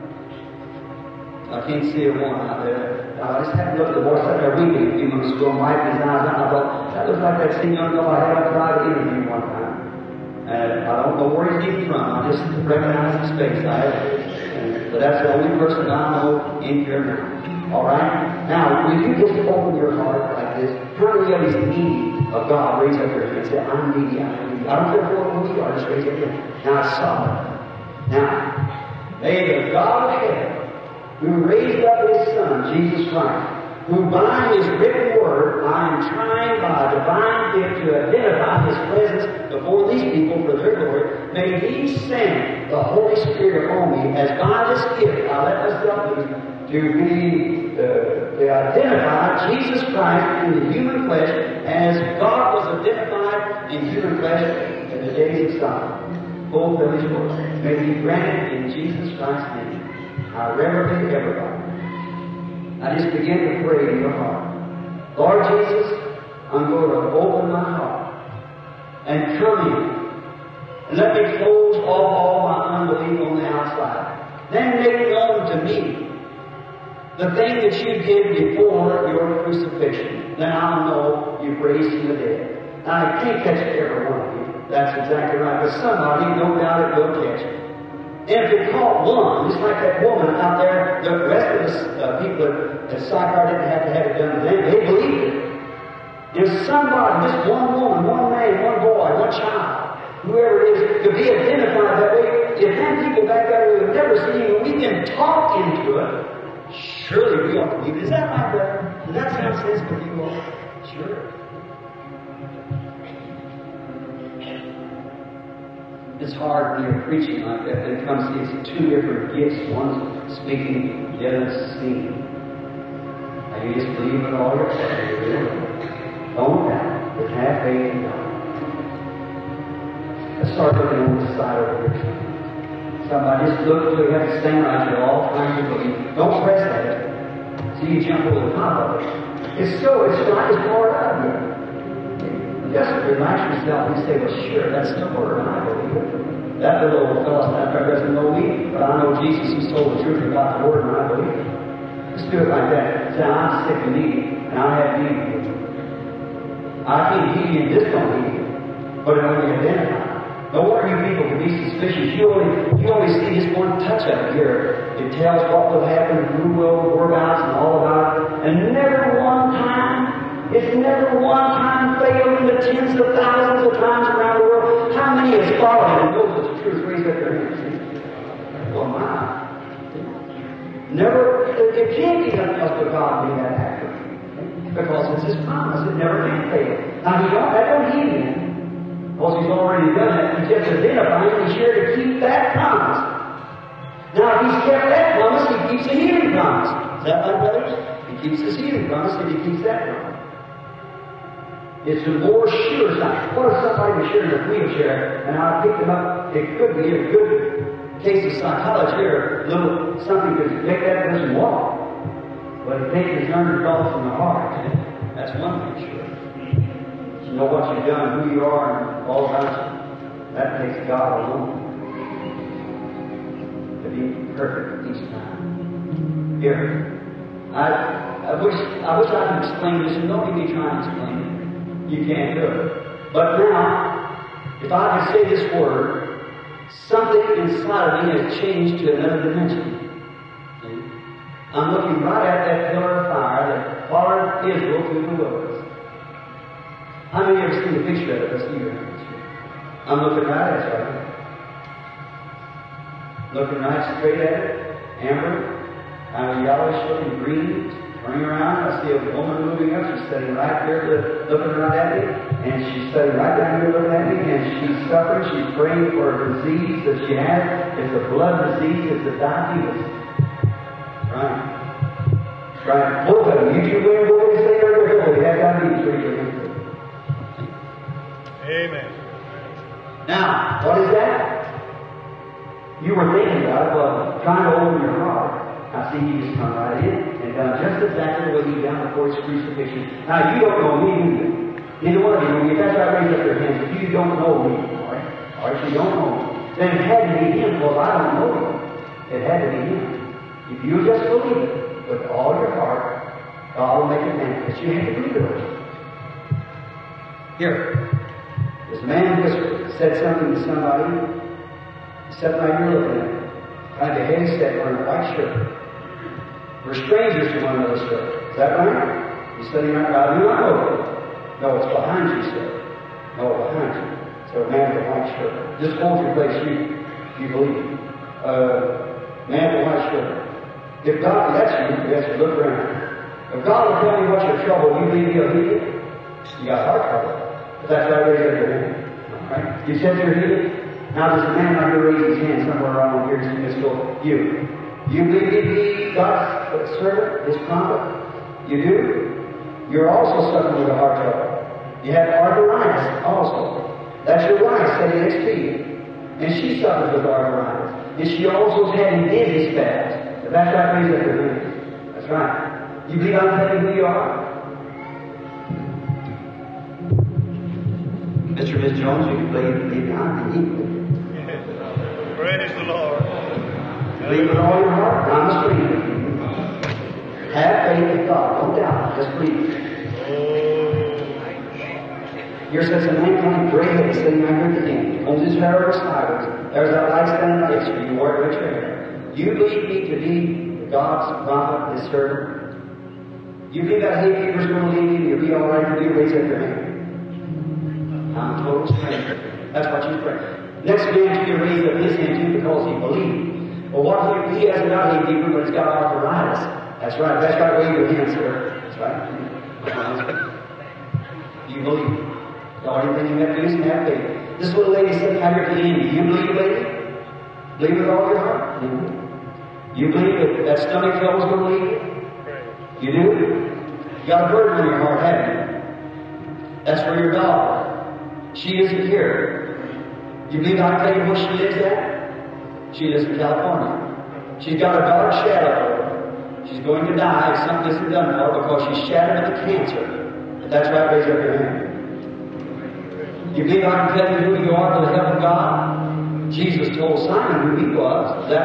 I can't see a one out there. Now, I just happened to look at the boy sitting there weeping a few months ago and wiping his eyes out. And I thought, that looks like that same young fellow I had on private interview one time. And I don't know where he's getting from. I just recognize his face. I and, but that's the only person I know in here now. All right? Now, when you just open your heart like this, how many of you is needy of God? Raise up your hand and say, I'm needy, I'm needy. I don't care who you are, just raise up your hand. Now, I saw it. Now, may the God of heaven, who raised up his Son, Jesus Christ, who by his written word, I am trying by divine gift to identify his presence before these people for their glory, may he send the Holy Spirit on me as by this gift I let myself be to be uh, to identify Jesus Christ in the human flesh as God was identified in human flesh in the days of Solomon. Fulfill his word. May he grant it in Jesus Christ's name. I reverently everybody. I just begin to pray in your heart. Lord Jesus, I'm going to open my heart and come in. And let me close off all my unbelief on the outside. Then make known to me the thing that you did before your crucifixion. Then I'll know you've raised from the dead. Now, I can't catch every one of you. That's exactly right. But somebody, no doubt, it will catch it. And if it caught one, just like that woman out there, the rest of the uh, people at Sychar didn't have to have it done to them. They believed it. If somebody, just one woman, one man, one boy, one child, whoever it is, could be identified that way, if them people back there we have never seen him, we can talk into it, surely we ought to believe it. Is that right, brother? Does that sound sensible to you all? Sure. It's hard when you're preaching like that. Then it comes to these two different gifts. One's speaking, the other's singing. And you just believe with all your heart. You really don't doubt. Just have faith in God. Let's start looking on the side over here. Somebody just look till you have to stand right here all the time you believe. Don't press that. So you jump over the top of it. It's so, it's not as far out of you. Just relax yourself and say, well, sure, that's the word, and I believe it. That little old fellow out there doesn't know me, but I know Jesus who told the truth about the word, and I believe it. Let's do it like that. Say, I'm sick and needy, and I have need of you. I can't heal you, and this don't heal you, but it only identifies. No wonder you people can be suspicious. You only, you only see this one touch up here. It tells what will happen, who will work out, and all about it. And never one time, it's never one time failed in the tens of thousands of times around the world. How many has followed and knows it's the truth? Raise up their hands. Oh my. Never, it can't be nothing else but God being that accurate. Because it's His promise. It never can fail. Now, He don't, that don't heal Him. Because He's already done it. He's just identifying He's here to keep that promise. Now, if He's kept that promise, He keeps the healing promise. Is that right, brothers? He keeps His healing promise, and He keeps that promise. It's a more sure sign. What if somebody was here in a wheelchair, and I picked them up? It could be a good case of psychology or a little something to make that person walk. But it takes his underdog from the heart. That's one thing sure. You know what you've done, who you are, and all about you. That takes God alone to be perfect each time. Here, I, I wish I wish I could explain this, and don't even try and explain it. You can't do it. But now, if I could say this word, something inside of me has changed to another dimension. I'm looking right at that pillar of fire that followed Israel through the wilderness. How many of you ever seen a picture of it? Let's see your picture. I'm looking right at it right now. Looking right straight at it. Amber, kind of yellowish looking green. Turning around, I see a woman moving up. She's sitting right there looking right at me. And she's sitting right down here looking at me. And she's suffering. She's praying for a disease that she has. It's a blood disease. It's a diabetes. Right. Right. Both of them. You two women, boys, stay over here. We have diabetes. Raise your hands. Amen. Now, what is that? You were thinking about it, but trying to open your heart. I see you just come right in and done just exactly the way He done before His crucifixion. Now, you don't know me, do you? Neither one of you know me. That's why I raise up your hands. If you don't know me, all right? All right, you don't know me. Then it had to be Him, because I don't know Him. It had to be Him. If you just believe it with all your heart, God will make it manifest. You have to believe it. Here, this man whispered, said something to somebody. He said, like you're looking at it. Kind of heavy set wearing a white shirt. We're strangers to one another, sir. Is that right? He's sitting right by you. I know it. No, it's behind you, sir. No, behind you. So a man with a white shirt. Just hold your place. You, you believe. Uh, man with a white shirt. If God lets you, yes, look around. If God will tell you what's your trouble, you believe He'll heal you. You got heart trouble. If that's right, raise up your hand. All right? You said you're healed. Now there's a man right here raising his hand somewhere around here in this school. You. You believe you be God's servant, His prophet? You do? You're also suffering with a heart trouble. You have arthritis also. That's your wife sitting next to you. And she suffers with arthritis. And she also is having dizzy spasms. If that's right, raise up your hand. That's right. You believe I'm telling you who you are? Mister Miss Jones, you can believe me. I believe you. Praise the Lord. Believe with all your heart. I'm a stranger. Have faith in God. Don't doubt. Just believe. Here's such a man coming gray head sitting right here at the end. Holds his hair over sideways. There's that light standing next to you. You wear it with your hair. You believe me to be God's prophet, His servant. You believe that hay fever's going to leave you and you'll be all right to do. Raise up your hand. I'm a total stranger. That's what you pray. Next man to raise up his hand too because he believed. Well, what he, he hasn't got hay fever, but he's got arthritis. That's right. That's right. Wave your hand, sir. That's right. You believe. The only thing you have to do is have faith. This little lady sitting out here at the end, do you believe it, lady? Believe with all your heart? Mm-hmm. You believe that that stomach trouble's going to leave you? You do? You got a burden on your heart, haven't you? That's for your daughter. She isn't here. You believe I can tell you where she lives at? She lives in California. She's got a dark shadow. She's going to die if something isn't done for her because she's shattered with cancer. If that's right, raise up your hand. You believe I can tell you who you are to the help of God? Jesus told Simon who he was. Is that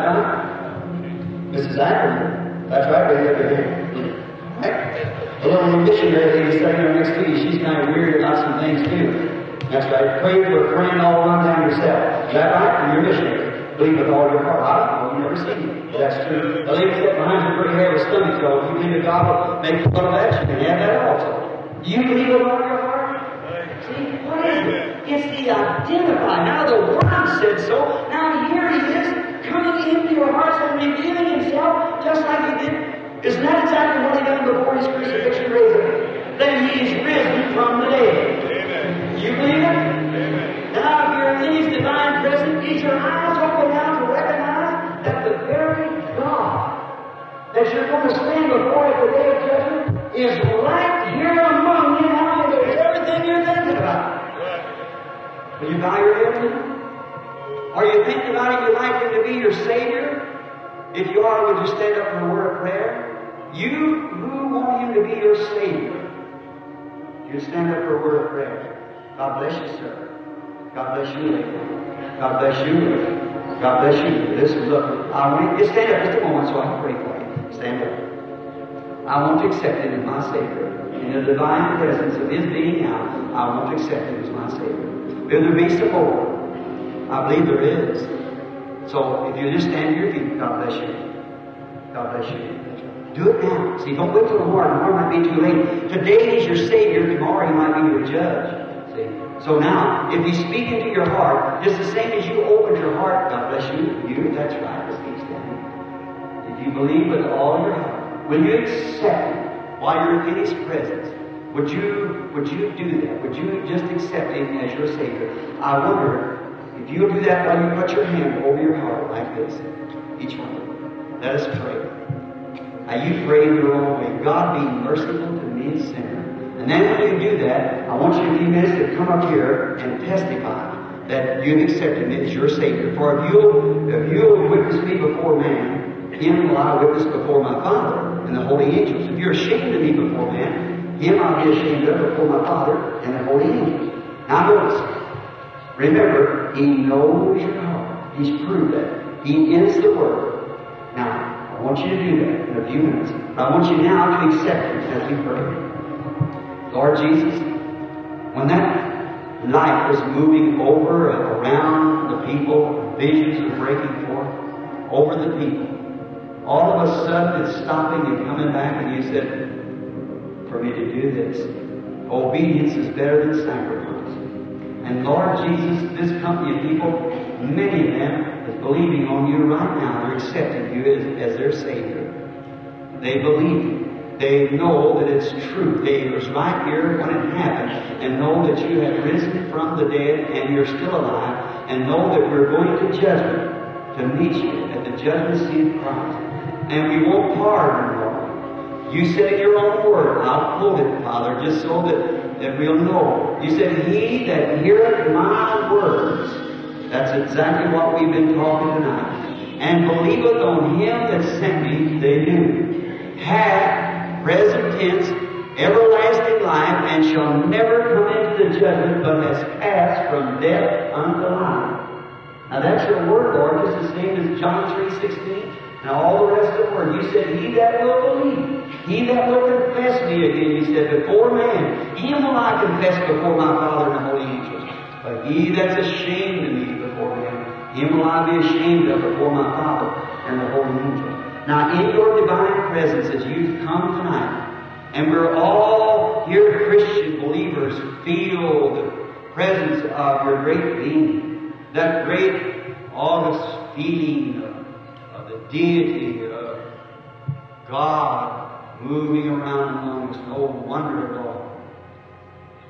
right? Missus Ackerman. That's right, raise up your hand. Right? A little missionary lady sitting there next to you, she's kind of weird about some things too. That's right. Pray for a friend all run down yourself. Is that right? And you're a missionary. Believe with all your heart. I don't know. You've never seen it. But that's true. The lady sitting behind you pretty hair with stomach trouble. You believe that God will make you fun of that? You can have that also. Do you believe with all your heart? See, what is it? It's the identify. Now the Word said so. Now here He is, coming into your hearts and revealing Himself just like He did. Isn't that exactly what He done before His crucifixion raising? Then He is risen from the dead. You believe it? Amen. Now, if you're in His divine presence, is your eyes open now to recognize that the very God that you're going to stand before at the day of judgment is right here among you now, and there's everything you're thinking about. Right. Will you bow your head now? Are you thinking about Him? You'd like Him to be your Savior? If you are, would you stand up for a word of prayer? You who want Him to be your Savior, you stand up for a word of prayer. God bless you, sir. God bless you, lady. God bless you, lady. God bless you. Listen, look, I want you to stand up just a moment so I can pray for you. Stand up. I want to accept Him as my Savior. In the divine presence of His being now, I want to accept Him as my Savior. Will there be some more? I believe there is. So, if you just stand to your feet, God bless you. God bless you. Do it now. See, don't wait till tomorrow. Tomorrow might be too late. Today He's your Savior. Tomorrow He might be your judge. So now, if He's speaking to your heart, just the same as you opened your heart, God bless you, you, that's right, let's keep standing. If you believe with all your heart, will you accept Him while you're in His presence? Would you, would you do that? Would you just accept Him as your Savior? I wonder if you'll do that while you put your hand over your heart like this, each one of you. Let us pray. Now you pray in your own way. God, be merciful to me, a sinner. And then when you do that, I want you in a few minutes to come up here and testify that you've accepted me as your Savior. For if you'll, if you'll witness me before man, Him will I witness before my Father and the holy angels. If you're ashamed of me before man, Him I'll be ashamed of before my Father and the holy angels. Now notice, remember, He knows your heart. He's proved that. He is the Word. Now, I want you to do that in a few minutes. But I want you now to accept Him as we pray. Lord Jesus, when that light was moving over and around the people, visions were breaking forth over the people, all of a sudden it's stopping and coming back, and you said, for me to do this, obedience is better than sacrifice. And Lord Jesus, this company of people, many of them is believing on you right now. They're accepting you as, as their Savior. They believe you. They know that it's true. They was right here when it happened, and know that you have risen from the dead and you're still alive, and know that we're going to judgment to meet you at the judgment seat of Christ. And we won't pardon, Lord. You said in your own word, I'll quote it, Father, just so that, that we'll know. You said, He that heareth my words, that's exactly what we've been talking tonight, and believeth on Him that sent me, they do, hath present tense, everlasting life, and shall never come into the judgment, but has passed from death unto life. Now that's your word, Lord, just the same as John three sixteen, and all the rest of the word. You said, He that will believe, he that will confess me again, you said, before man, Him will I confess before my Father and the holy angels. But he that's ashamed of me before man, Him will I be ashamed of before my Father and the holy angels. Now, in your divine presence, as you've come tonight, and we're all here Christian believers, feel the presence of your great being, that great august feeling of, of the deity of God moving around among us. No wonder, Lord.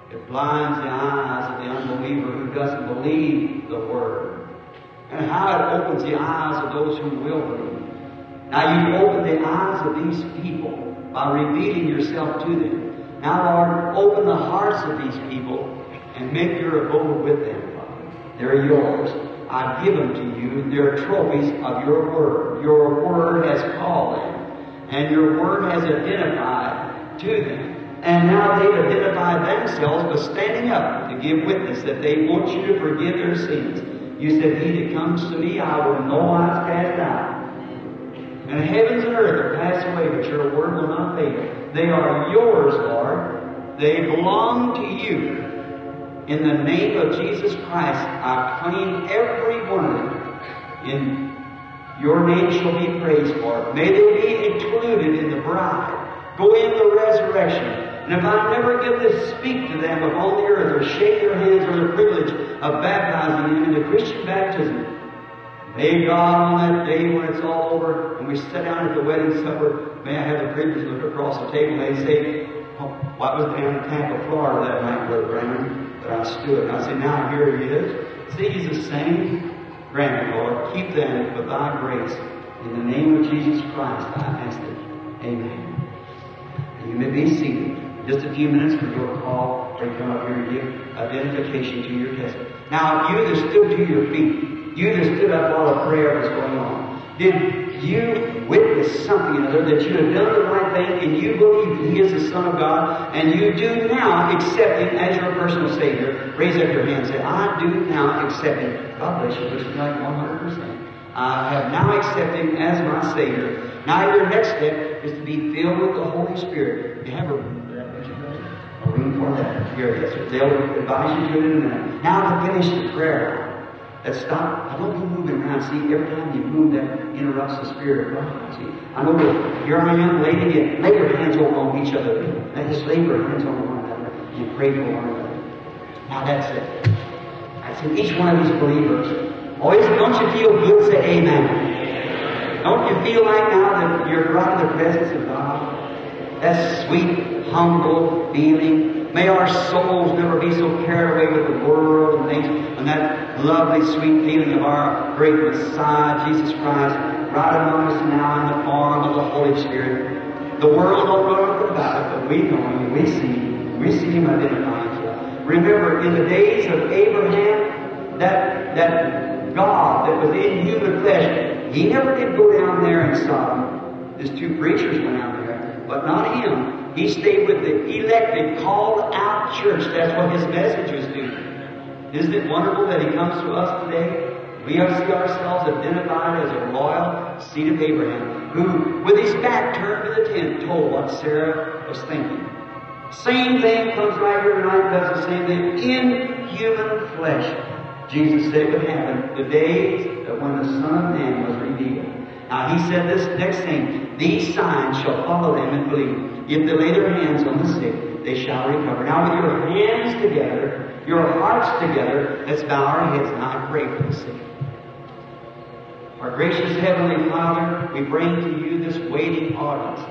It blinds the eyes of the unbeliever who doesn't believe the Word. And how it opens the eyes of those who will believe. Now you open the eyes of these people by revealing yourself to them. Now, Lord, open the hearts of these people and make your abode with them, Father. They're yours. I give them to you. They're trophies of your Word. Your Word has called them. And your Word has identified to them. And now they've identified themselves by standing up to give witness that they want you to forgive their sins. You said, he that comes to me, I will no wise cast out. And the heavens and earth will pass away, but your word will not fail. They are yours, Lord. They belong to you. In the name of Jesus Christ, I claim every one of them. In your name shall be praised for it. May they be included in the bride. Go in the resurrection. And if I never get to speak to them upon the earth or shake their hands or the privilege of baptizing them into Christian baptism, may God on that day when it's all over and we sit down at the wedding supper, may I have the privilege to look across the table and they say, oh, what was down in Tampa, Florida that night, Brother Branham, that I stood. And I said, now here he is. See, he's the same. Grant it, Lord. Keep them with thy grace. In the name of Jesus Christ, I ask it. Amen. And you may be seated. Just a few minutes, we're going to call, or come up here and give identification to your testimony. Now, you that stood to your feet, you that stood up while the prayer was going on, did you witness something or other that you have done the right thing and you believe that He is the Son of God and you do now accept Him as your personal Savior? Raise up your hand and say, I do now accept Him. God bless you. Looks like one hundred percent. I have now accepted Him as my Savior. Now your next step is to be filled with the Holy Spirit. You have a A room for that. Here it is. They'll advise you to do it in a minute. Now to finish the prayer. Let's stop. I don't be moving around. See, every time you move, that interrupts the Spirit of God. See, I know that you're a young lady, and lay your hands over on each other. Let us lay your hands over one another and pray for one another. Now that's it. That's it. Each one of these believers. Always, don't you feel good? Say amen. Don't you feel like now that you're right in the presence of God? That sweet, humble feeling. May our souls never be so carried away with the world and things, and that lovely, sweet feeling of our great Messiah, Jesus Christ, right among us now in the form of the Holy Spirit. The world don't know nothing about it, but we know Him, we see Him, we see Him identifying Himself. Remember, in the days of Abraham, that that God that was in human flesh, He never did go down there in Sodom. His two preachers went out there, but not Him. He stayed with the elected, called out church. That's what His message was doing. Isn't it wonderful that He comes to us today? We see ourselves identified as a royal seed of Abraham, who, with his back turned to the tent, told what Sarah was thinking. Same thing comes right here tonight, does the same thing in human flesh. Jesus said it would happen the days when the Son of Man was revealed. Now He said this next thing, these signs shall follow them and believe. If they lay their hands on the sick, they shall recover. Now with your hands together, your hearts together, let's bow our heads and I pray for the sick. Our gracious Heavenly Father, we bring to you this waiting audience.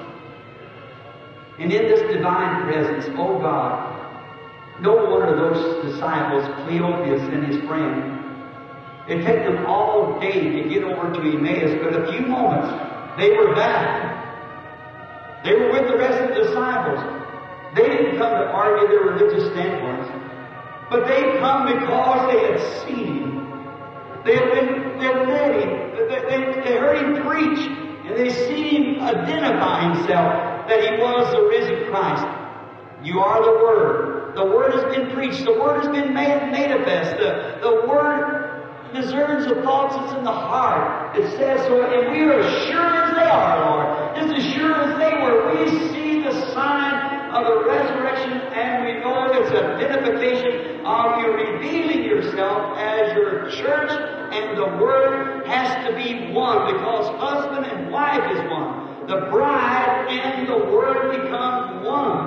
And in this divine presence, oh God, no one of those disciples, Cleopas and his friend, it took them all day to get over to Emmaus, but a few moments, they were back. They were with the rest of the disciples. They didn't come to argue their religious standpoints, but they come because they had seen Him. They had been, they had met Him. They, they, they heard Him preach, and they seen Him identify Himself that He was the risen Christ. You are the Word. The Word has been preached. The Word has been made manifest. The, the Word discerns the thoughts that's in the heart. It says so, and we are as sure as they are, Lord. Just as sure as they were. We see the sign of the resurrection, and we know it's an identification of you revealing yourself as your church, and the Word has to be one, because husband and wife is one. The bride and the Word become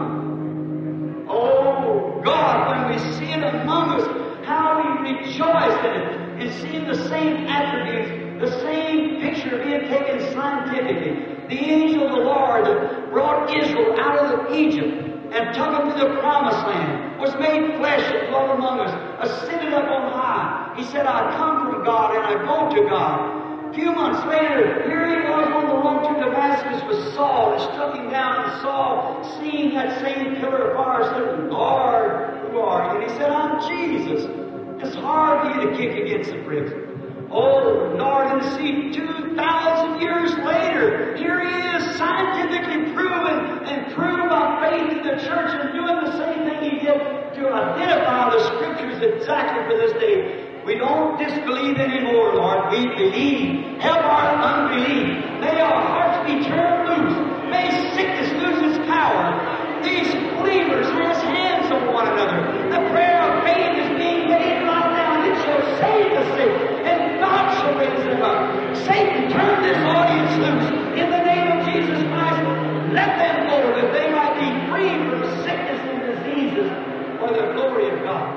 one. Oh God, when we see it among us, how we rejoice in it. And seeing the same attributes, the same picture being taken scientifically. The angel of the Lord that brought Israel out of Egypt, and took them to the promised land, was made flesh and dwelt among us, ascended up on high. He said, I come from God and I go to God. A few months later, here he was on the road to Damascus with Saul, and struck him down, and Saul, seeing that same pillar of fire, said, Lord, who are you? And he said, I'm Jesus. It's hard for you to kick against the pricks. Oh, Lord, and see, two thousand years later, here he is, scientifically proven and proved by faith in the church and doing the same thing he did to identify the Scriptures exactly for this day. We don't disbelieve anymore, Lord. We believe. Help our unbelief. May our hearts be turned loose. May sickness lose its power. These believers raise hands on one another. The prayer of faith is being made right now. It shall save the sick, and God shall raise them up. Satan, turn this audience loose. In the name of Jesus Christ, let them go that they might be free from sickness and diseases for the glory of God.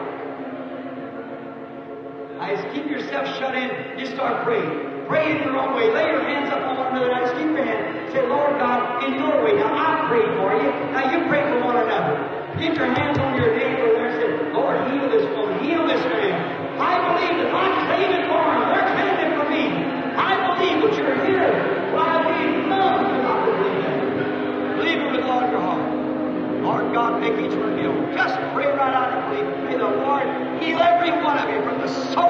I just keep yourself shut in. Just start praying. Pray in your own way. Lay your hands up on one another. Now just keep your hand. Say, Lord God, in your way. Now I pray for you. Now you pray for one another. Get your hands on your neighbor there and say, Lord, heal this woman. Heal this man. I believe that I'm claiming for him. They're claiming for me. I believe that you're here. Well, I believe none cannot believe that. Believe it with all your heart. Lord God, make each one heal. Just pray right out and believe. May the Lord heal every one of you from the soul